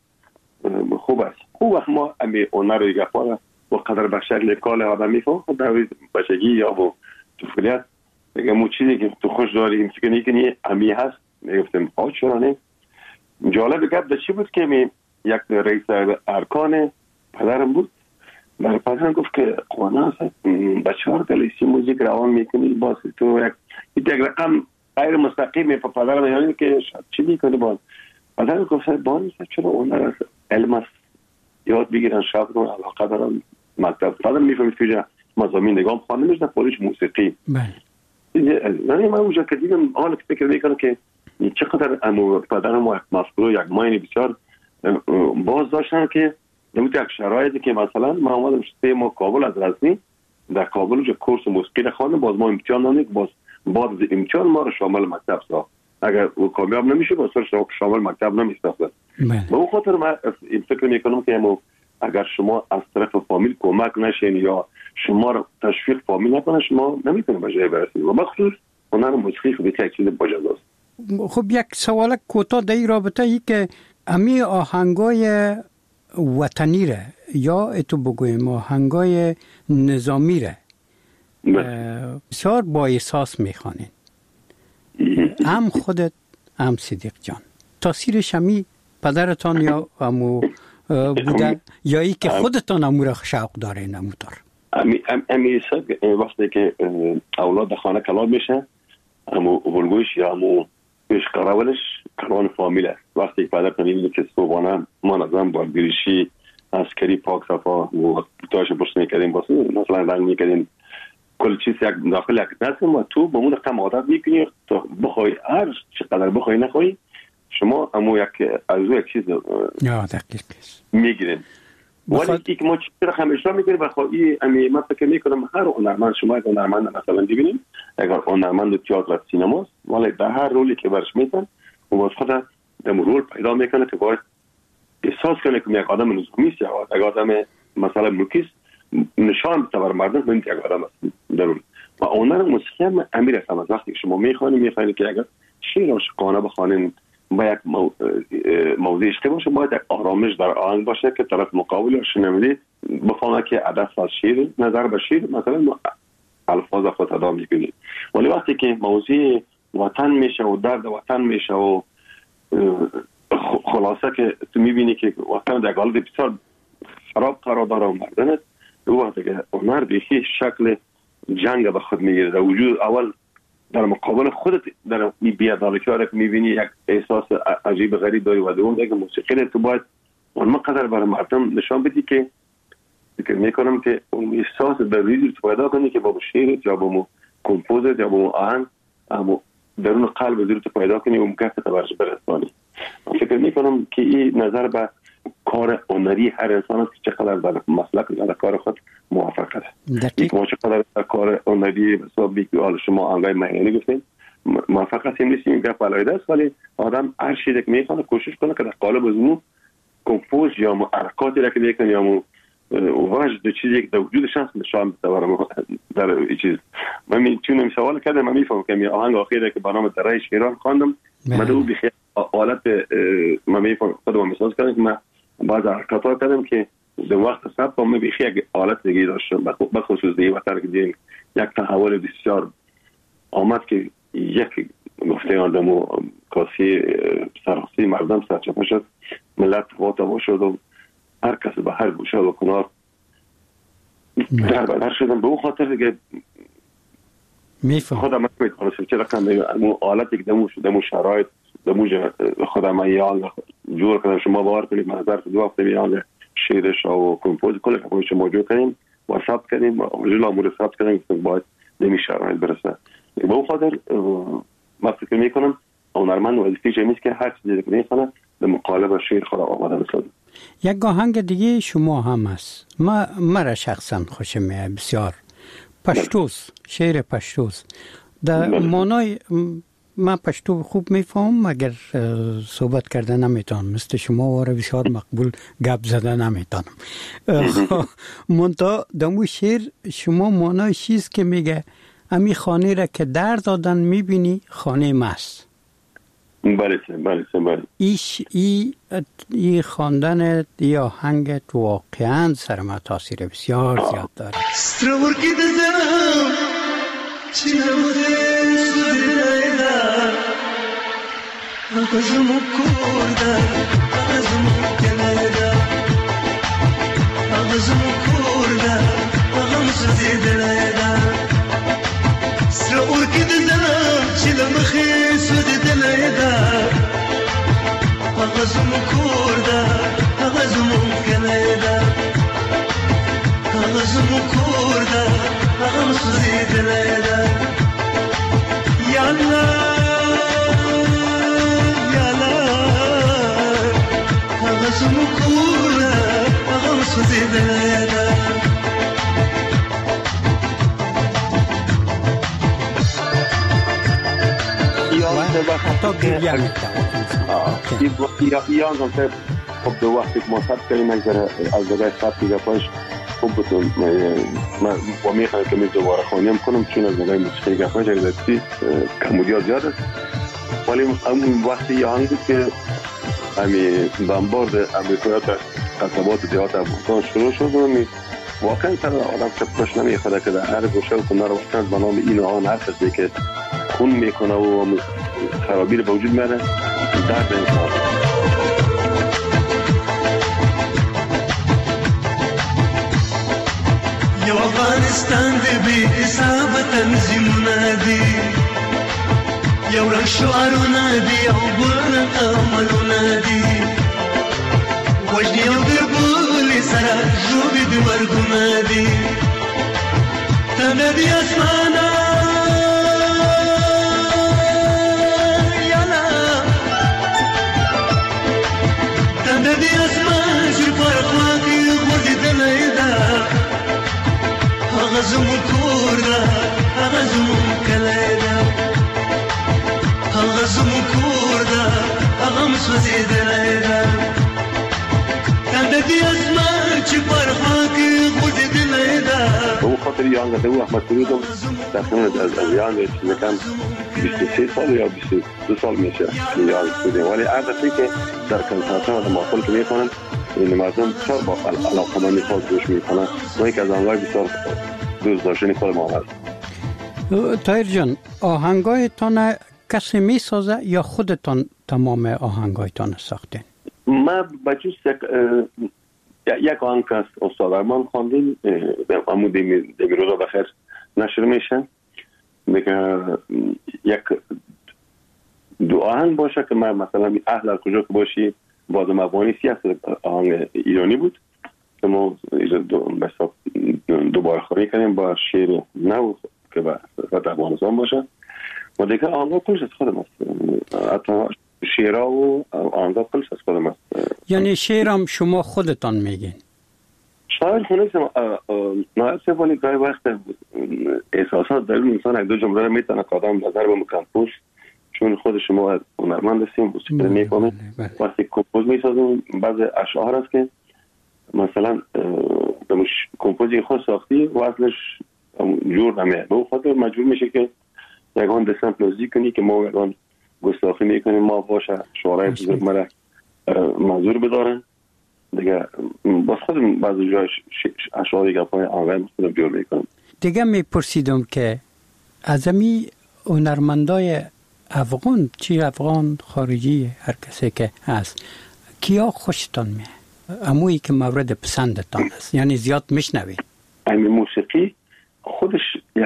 خوب است. خوب وقت ما امی اونها رو گفاره و قدر به شکل کال آدم میفهم در بچگی یا با طفولیت میگه مو چیزی که تو خوش داری این فکر کنی امی هست. میگفتم آ چرا نه. جالب گپ در چی بود که می یک رئیس ارکان پدرم بود. برای پدرم گفت که قوانا بچه ها رو لیسی موزیک روان میکنی باز تو یک یک رقم غیر مستقیم می پدرم یعنی که چی میکنی باز پدرم گفت بانی چرا اون را علم است یاد بگیرن شاید کنن علاقه دارن مکتب پدرم میفهمید که مضامین نگاه خانه میشنه پولیش موسیقی. بله. یعنی من اونجا که دیدم حالا که فکر میکنم که چقدر امو پدرم و مفکور یک ماینی بسیار باز داشتن که نمیت یک شرایطی که مثلا ما آمدم سه ماه کابل از رسمی در کابل جو کورس موسیقی خواندم باز ما امتحان دادیم باز بعد از امتحان ما رو شامل مکتب ساخت اگر او کامیاب نمیشه باز شامل مکتب نمیساخت. به اون خاطر من این فکر میکنم که امو اگر شما از طرف فامیل کمک نشین یا شما رو تشویق فامیل نکنه شما نمیتونید به جای برسید و بخصوص هنر موسیقی خب یک چیز باجاست. خب یک سوال کوتاه در این رابطه ای که امی آهنگای وطنی ره یا اتو بگویم آهنگای نظامی ره بسیار با احساس میخوانین هم خودت هم صدیق جان تاثیرش همی پدرتان یا امو بوده یا ای که خودتان امو را شوق دارین امو دار امی امی وقتی که اولاد خانه کلام میشه امو ولگوش یا امو پیش قراولش قرآن فامیل است. وقتی که پدر می‌بینه که صبحانه منظم با گریشی عسکری پاک صفا و تاش پشت می‌کردیم واسه مثلا رنگ می‌کردیم کل چیز یک داخل یک دست و تو با اون رقم عادت می‌کنی تو بخوای هر چقدر بخوای نخوای شما اما یک از یک چیز یا دقیق می‌گیرین ولی یک ما چیز را همیشه می‌گیریم بخوای امی من فکر می‌کنم هر هنرمند شما یک هنرمند مثلا ببینید اگر هنرمند تئاتر سینما است ولی در هر رولی که برش میتن و باز خود در رول پیدا میکنه که باید احساس کنه که یک آدم نظامی است یا یک آدم مثلا ملکی است نشان بده بر مردم که یک آدم است ضرور و هنر موسیقی هم امیر است. از وقتی شما میخوانید میخوانید که اگر شعر عاشقانه بخوانید با یک موضوع عشقی باشه باید یک آرامش در آهنگ باشه که طرف مقابل یا شنونده بفهمه که هدف از شعر نظر به شعر مثلا الفاظ خود ادا میکنید ولی وقتی که موضوع وطن میشه و درد وطن میشه و خلاصه که تو میبینی که وطن در حالت بسیار خراب قرار داره و مردنت او وقتی که هنر بیخی شکل جنگ به خود میگیره در وجود اول در مقابل خودت در بی‌عدالتی رو میبینی یک احساس عجیب غریب داری و دوم دیگه موسیقی تو باید اون مقدر برای مردم نشان بدی که فکر میکنم که اون احساس به ریزی تو پیدا کنی که با شعرت یا با کمپوزت یا با آهنگ اما درون قلب زیر تو پیدا کنی و مکفت برش برسانی. فکر میکنم که این نظر به کار هنری هر انسان است که چقدر در مسلک در کار خود موفق است. دقیق ما چقدر در کار هنری حساب بیکال شما آنگاه معنی گفتین موفق هستیم نیستیم این گپ علایده است ولی آدم هر چیزی که میخواد کوشش کنه که در قالب از اون کمپوز یا حرکاتی را که میکنه یا وجد چیزی که در وجودش هست نشان بده در این چیز. من میتونم سوال کردم من میفهمم که آهنگ آخری که برنامه درای شیران خواندم من دو بخیر حالت من میفهمم خودم محسوس کردم که من بعض حرکات‌ها کردم که در وقت سب من بخیر یک حالت دیگه داشتم به خصوص دیگه وقتی که دیدیم یک تحول بسیار آمد که یک گفته آدم و کاسی سرخصی مردم سرچپه شد ملت واتا شد و هر کس به هر گوشه و کنار در بدر شدن به اون خاطر دیگه میفهم خودم میتونم چه رقم اون حالتی که دمو دمو شرایط دمو خودم یال جور کردم شما باور کنید من ظرف دو هفته میان شعرش و کمپوز کل که شما جو کردیم و ثبت کردیم جلو امور ثبت کردیم که باید نمی شرایط برسه به اون خاطر ما فکر میکنم هنرمند وظیفه‌ش نیست که هر چیزی که میخونه به مقالب شعر خود آماده بسازه. یک آهنگ دیگه شما هم است. ما مرا شخصا خوشم میاد بسیار. پشتوس، شعر پشتوس. در معنای من پشتو خوب میفهم مگر صحبت کرده نمیتونم مثل شما واره بسیار مقبول گپ زده نمیتونم. منتها دمو شعر شما معنای چیز که میگه امی خانه را که در دادن میبینی خانه ماست. بله بله بله. ایش ای ای خواندن یا آهنگ واقعا سر ما تاثیر بسیار زیاد داره. استرور کی دزنم چی نموده سودیده آغازم کرده آغازم کنده آغازم کرده آغام سودیده استرور کی دزنم چی نمخی سودیده آغازم کرده آغازم کنده آغازم کرده آغام سودیده یالا یالا آغازم کرده آغام سودیده حتی گریه میکنم یا هم خب دو وقتی که ما ثبت کردیم از دقیقه ثبت دیگه پاش خوب بتون با میخوایم که می دوباره خانیم کنم چون از دقیقه موسیقی که پاش اگر دستی کمودیا زیاد است ولی همون وقتی یا هم بود که همی بمبارد امریکایی تا قصبات دیات افغانستان شروع شد و واقعا تر آدم که پاش نمیخواد که در هر گوشه و کنار وقتا به نام این آن هر کسی که خون میکنه و خرابی رو به وجود میاره درد انسان یا افغانستان دی بی حساب تنظیمونه دی یو رنگ شعارونه دی او برنق عملونه دی وجدی او دربولی سره جوبی دی مرگونه دی تنه دی اسمانه یالا تنه دی اسمان چی پرخواقی خودی دلیده آغازم کرده آغازم کلیده آغازم کرده آغام سوزیده لیده کنده دی اسمان چی پرخواقی خودی دلیده به خاطر یانگه دو احمد سرودم تقریبا از یانگه چیزه کم بیست و سه سال یا بیست و دو سال میشه یانگه سرودیم ولی عرضی که در کنسانتان و ماحول که میکنن این مردم بسیار با علاقه مندی خواهد گوش میکنن و یک از آنگاه بسیار دوست داشتنی خود ما هست. طاهر جان آهنگایتان کسی میسازه یا خودتان تمام آهنگایتان ساختین؟ ما بجوز یک یک آهنگ که استاد ارمان خواندیم امو دمیروزا بخیر نشر میشه میگه یک دو آهنگ باشه که من مثلا اهل کجا که باشی باز مبانی سیاست آهنگ ایرانی بود که ما دوباره خواهی کنیم با شعر نو که به صفت افغانستان باشه و دیگه آهنگا کلش از خودم است حتی شعرها و آهنگا کلش از خودم است. یعنی شعرم شما خودتان میگین؟ شاید خونه نهایت سفالی گاهی وقت احساسات در اون انسان یک دو جمله رو میتونه که آدم نظر به مکمپوز چون خود شما هنرمند هستیم موسیقی رو میکنیم وقتی کمپوز میسازیم بعض اشعار هست که مثلا کمپوزی خود ساختی و اصلش جور نمیه به اون خاطر مجبور میشه که یکان دستم پلوزی کنی که ما یکان گستاخی میکنیم ما باشه شعرهای بزرگ مرا منظور بدارن دیگه باز خودم بعضی جای اشعاری که پای آنلاین خودم جور میکنم. دیگه میپرسیدم که از امی هنرمندای افغان چی افغان خارجی هر کسی که هست کیا خوشتان میه امویی که مورد پسندتان است یعنی زیاد میشنوید؟ این موسیقی خودش یک خوشی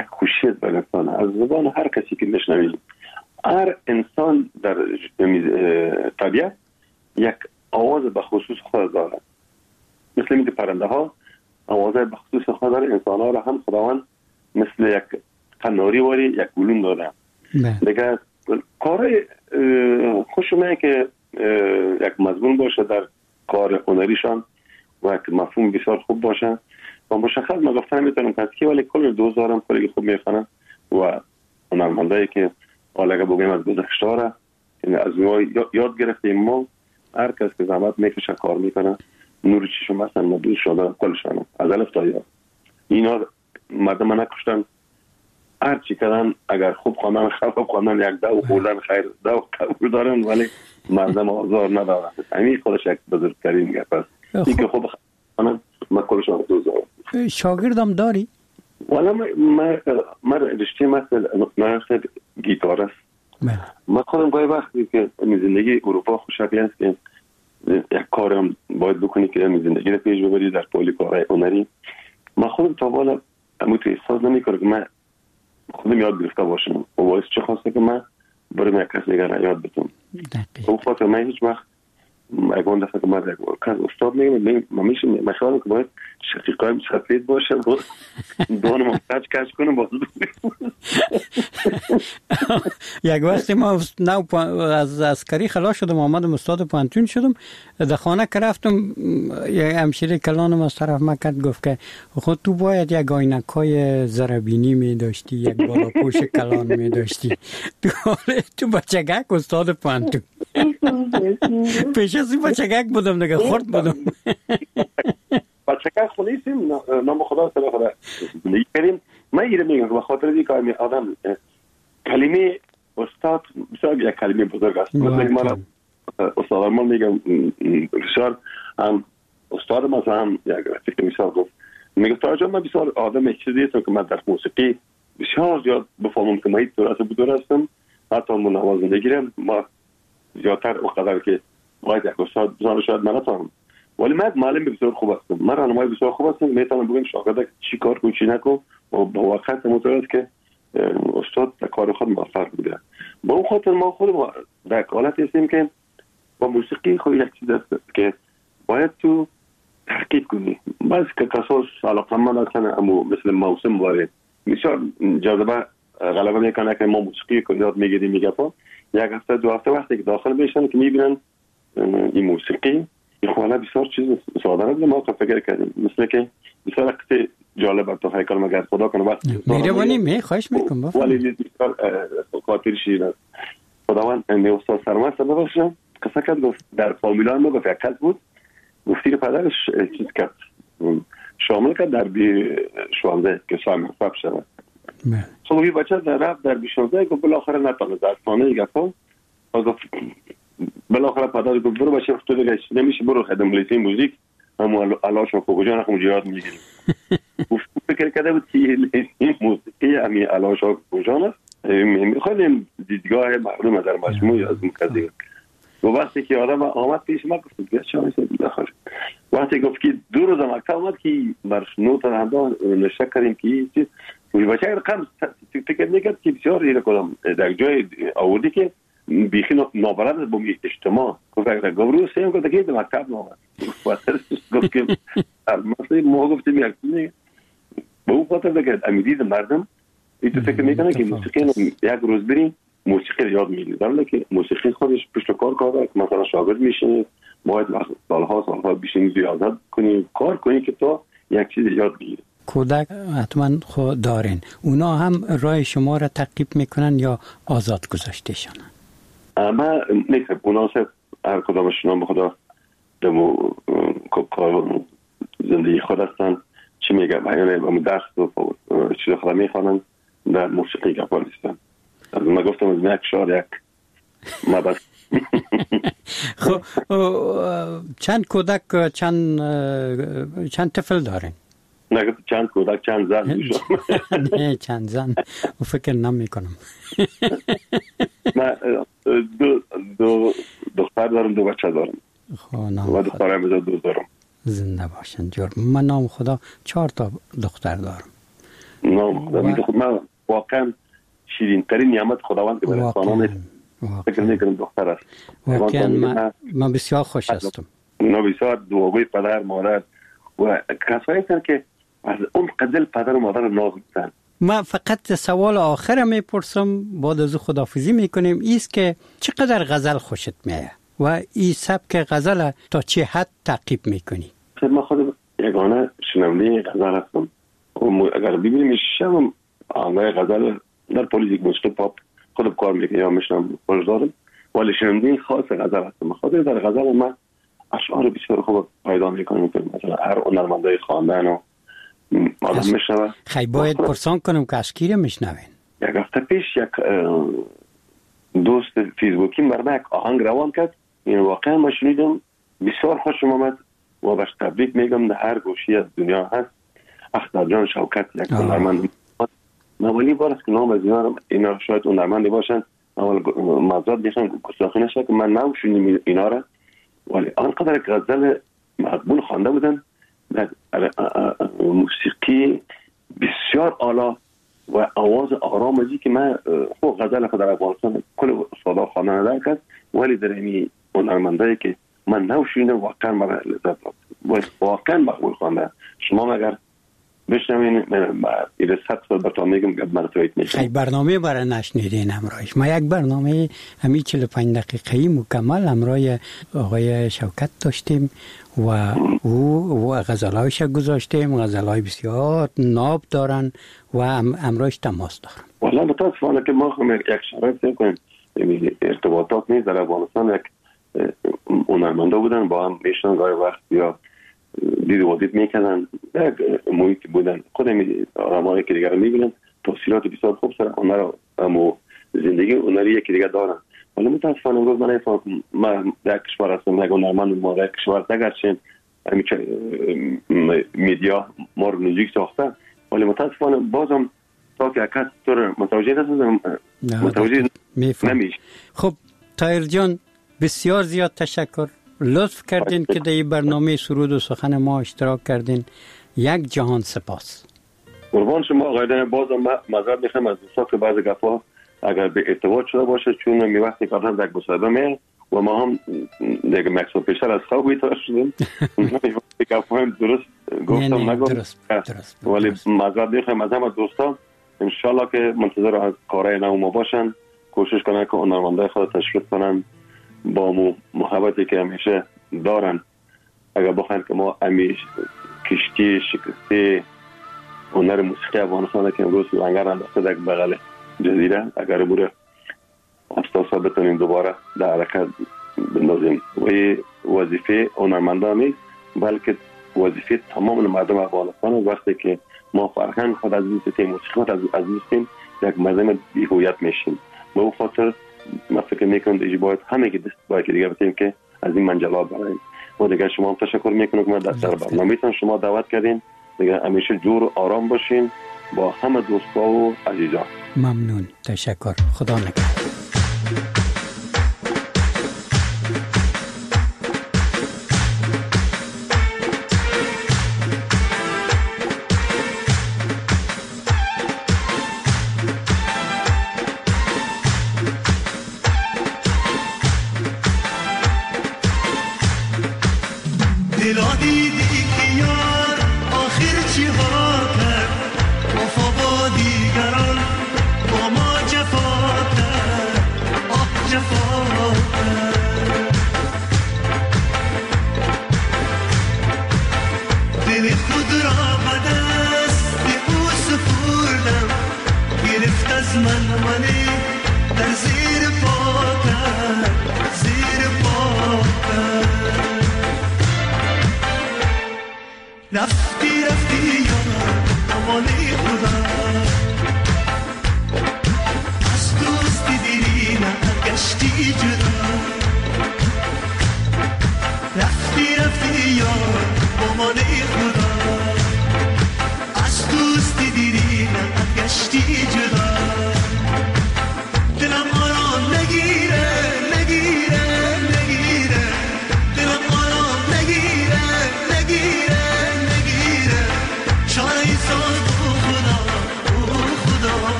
خصوصیت بر انسان. از زبان هر کسی که میشنوید، هر انسان در طبیعت یک آواز به خصوص خود دارد. مثل اینکه پرنده ها آواز به خصوص خود داره، انسان ها را هم خداوند مثل یک قناری واری یک گلون داره. دیگه کار خوشمه که یک مضمون باشه در کار هنریشان و یک مفهوم بسیار خوب باشه و مشخص ما گفتن میتونم که ولی کل دوست دارم، کلی خوب میخونم و هنرمندایی که حالا بگیم از گذشته یعنی از ما یاد گرفتیم. ما هر کس که زحمت میکشه کار میکنه نور چشم هستن مدوز شده کلشان از الف تا یا اینا مردم نکشتن، هر چی کردن اگر خوب خواندن خوب خواندن یک دو خوردن خیر دو قبول دارن ولی مردم آزار ندارن. همین خودش یک بزرگترین گپ است. این که خوب خواندن ما کلشان دوز دارم. شاگردم داری؟ والا ما ما رشته مثل نایخ گیتار است. ما خودم گاهی وقتی که زندگی اروپا خوشحالی است که یک کارم باید بکنی که زندگی رو پیش ببری در پولی کارهای هنری. ما خودم تا بالا اموت احساس نمیکنم که من خودم یاد گرفته باشم و باعث چه خواسته که من برای من کس دیگر یاد بتونم. اون خاطر من هیچ وقت اگه دفعه که من کس استاد میگم من میشه مشاهدم که باید شقیقایم سفید باشه و دانم هم کچ کچ کنم باز یک وقتی ما نو از اسکری خلاص شدم آمدم استاد پانتون شدم در خانه که رفتم یک همشیره کلانم از طرف ما کرد گفت که خود تو باید یک آینک های زربینی می داشتی، یک بالا پوش کلان می داشتی، تو تو بچگک استاد پانتون پیش از این بچگک بودم دیگه خورد بودم بچگک خونیستیم نام خدا سلا خدا زندگی کردیم. من ایره میگم که بخاطر دی که آدم کلمه استاد بسیار یک کلمه بزرگ است. مثل من استاد ما میگم بسیار هم استاد مثلا هم یک رفیق مثال گفت میگه تاجا من بسیار آدم یک چیزی هستم که من در موسیقی بسیار زیاد بفهمم که من هیچ طور از بودور هستم حتی من نواز نگیرم ما زیادتر اقدر که باید یک استاد بزرگ شاید من نتانم ولی من معلم بسیار خوب هستم، من راهنمای بسیار خوب هستم، میتونم بگم شاگرد چی کار کنی چی نکن و با وقت متوجه که استاد در کار خود موفق بوده. با اون خاطر ما خود در حالت هستیم که با موسیقی خود یک چیز است که باید تو تحقیق کنی. بس که کساس علاقمند هستن اما مثل موسم وارد بسیار جاذبه غلبه میکنه که ما موسیقی که یاد میگیریم میگه یک هفته دو هفته وقتی که داخل بشن که میبینن این موسیقی این خواهده بسیار چیز ساده نبوده. ما فکر کردیم مثل که بسیار اقتی جالب تو های کلمه گرد خدا کنه وقت میره بانی می خواهش میکن بفرم ولی بسیار خاطر شیر است. خداوند امی استاد سرمست ببخشم قصه کرد گفت در فامیلان ما گفت یک کس بود گفتیر پدرش چیز کرد شامل کرد در بی شوانده که سایم حساب شد خب این بچه در رفت در بی شوانده گفت بالاخره نتانه در خانه گفت گفت بالاخره پدر گفت برو بچه تو دیگه نمیشه برو خدم لیسه موزیک اما علاش و کوکوجان هم یاد میگیریم. گفت فکر کرده بود که این موسیقی همین علاش و کوکوجان است میخوایم دیدگاه معلومه در مجموعی از مکزی و وقتی که آدم آمد پیش ما گفت بیا چه همیشه بخور وقتی گفت که دو روز مکتب آمد که بر نوت همدا نشه کردیم که این چیز وی بچه رقم فکر میکرد که بسیار ایره کدام در جای آوردی که بیخی نابرد با می اجتماع گفت اگر گفت سیم گفت که در مکتب نامد گفت که مثلا ما گفتیم یک چیزی با اون خاطر بگرد امیدید مردم این تو فکر میکنه که موسیقی یک روز بریم موسیقی یاد میگیره در حالی که موسیقی خودش پشت کار کاره مثلا شاگرد میشه باید سالها سالها بیشین ریاضت کنی کار کنی که تو یک چیز یاد بگیری. کودک حتما خود دارین اونا هم راه شما را تعقیب میکنن یا آزاد گذاشتهشان؟ اما نیست اونا صرف هر کدامشون به خدا دمو کار زندگی خود هستن چی میگه یعنی درس و چیز خدا میخوانن در موسیقی گفال هستن. از ما گفتم از یک شار یک مدد. خب چند کودک چند چند طفل دارین؟ نه چند کودک چند زن نه چند زن و فکر نمی کنم. من دو دو دختر دارم دو بچه دارم و دخترم دو دو دارم. زنده باشن جور. من نام خدا چهار تا دختر دارم. نام خدا من واقعا شیرین ترین نعمت خداوند که به انسانان فکر میکنم دختر است. واقعا من, من بسیار خوش هستم. اونا بسیار دعاگوی پدر مادر و کسایی هستند که از اون قدر پدر و مادر ناز میکنن. من فقط سوال آخر میپرسم بعد از خداحافظی میکنیم، ایست که چقدر غزل خوشت میاد و این سبک غزل تا چه حد تعقیب میکنی؟ من خود یگانه شنونده غزل هستم. اگر ببینیم شم آنهای غزل در پلیتیک موسیقی پاپ خودم کار میکنم یا میشنم خوش دارم، ولی شنونده خاص غزل هستم. خود در غزل من اشعار بسیار خوب پیدا میکنم، مثلا هر هنرمندای خواندن و آدم میشنوه. خیلی باید پرسان کنم که از کی میشنوین؟ یک هفته پیش یک دوست فیسبوکی مرمه یک آهنگ روان کرد، این واقعا ما شنیدم بسیار خوشم آمد و بهش تبریک میگم. در هر گوشی از دنیا هست. اخترجان شوکت یک هنرمند اولی بار است که نام از اینا اینا شاید هنرمندی باشن، اول معذرت میخوام گستاخی نشه که من نمیشونیم اینا را، ولی آنقدر غزل مقبول خوانده بودن، موسیقی بسیار اعلی و آواز آرام ازی که من خود غزل خود در افغانستان کل استادا خواندن ندارد، ولی در این هنرمندایی که من نمیشونیم واقعا مرا لذت داد، واقعا مقبول خوانده. شما اگر بشنوین من این صد سال براتون میگم که مرتبط میشه. خیلی برنامه برای نشنیدین همراهش. ما یک برنامه همین چهل و پنج دقیقه‌ای مکمل همراه آقای شوکت داشتیم و او و غزلایش گذاشتیم. غزلای بسیار ناب دارن و همراهش تماس دارن. والله متاسفانه که ما هم یک شرایط میکنیم ارتباطات نیست. در افغانستان یک هنرمندا بودن با هم میشنن گاهی وقت یا دید و دید میکنن، یک محیطی بودن خودم آرامایی که دیگر میبینن تحصیلات بسیار خوب سر اونها رو اما زندگی اونها یکی دیگر دارن. ولی متاسفانه امروز من ایفان من در کشور هستم، یک هنرمند ما در کشور اگرچه میدیا ما رو نزدیک ساخته، ولی متاسفانه بازم تا که کس طور متوجه نشدم متوجه نمیشه. خب طاهر جان بسیار زیاد تشکر، لطف کردین که در این برنامه سرود و سخن ما اشتراک کردین. یک جهان سپاس. قربان شما آقای. بازم معذرت میخوام از دوستان که بعضی گپا اگر به ارتباط شده باشه، چون می وقتی که آدم در مصاحبه می و ما هم دیگه مکسو پیشتر از خواب بیدار شدیم گپا هم درست گفتم نگفت، ولی معذرت میخوام از همه دوستان. انشالله که منتظر از کارهای نو ما باشن، کوشش کنن که هنرمندای خود تشویق کنن با مو محبتی که همیشه دارن. اگر بخواین که ما همیشه کشتی شکسته هنر موسیقی افغانستان که امروز لنگر انداخته در بغل جزیره، اگر بوده استاسا بتونیم دوباره در حرکت بندازیم. و وظیفه هنرمندان نیست بلکه وظیفه تمام مردم افغانستان. وقتی که ما فرهنگ خود از این موسیقی خود از این یک مردم بی‌هویت میشیم. به اون خاطر ما فکر میکنم دیگه باید همه که دست باید دیگه بتونیم که از این منجلاب براییم. و دیگه شما هم تشکر میکنم که ما در برنامه‌تون شما دعوت کردین. دیگه همیشه جور و آرام باشین با همه دوستا و عزیزان. ممنون، تشکر، خدا نگهدار.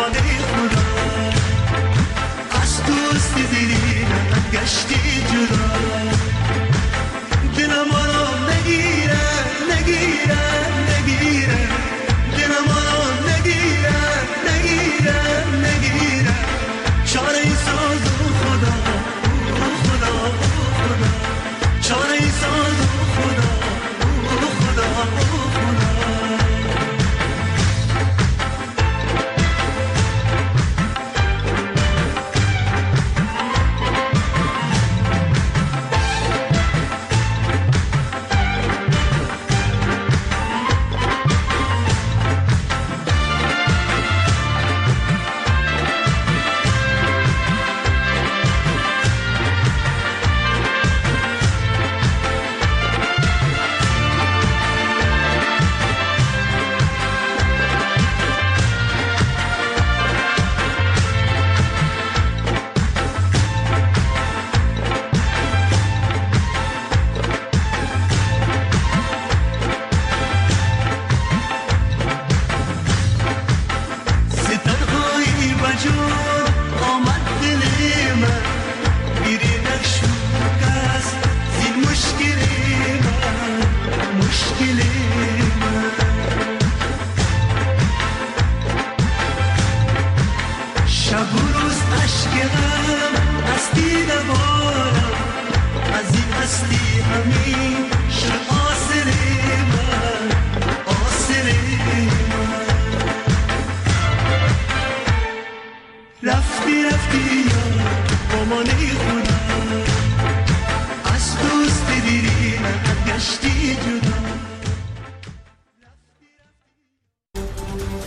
جان خدا از دوست دیرینم گشتی جدا دلم آرام نگیره نگیره نگیره دلم آرام نگیره نگیره نگیره چاره ای ساز خدا خدا خدا چاره ای ساز خدا خدا خدا هستی همین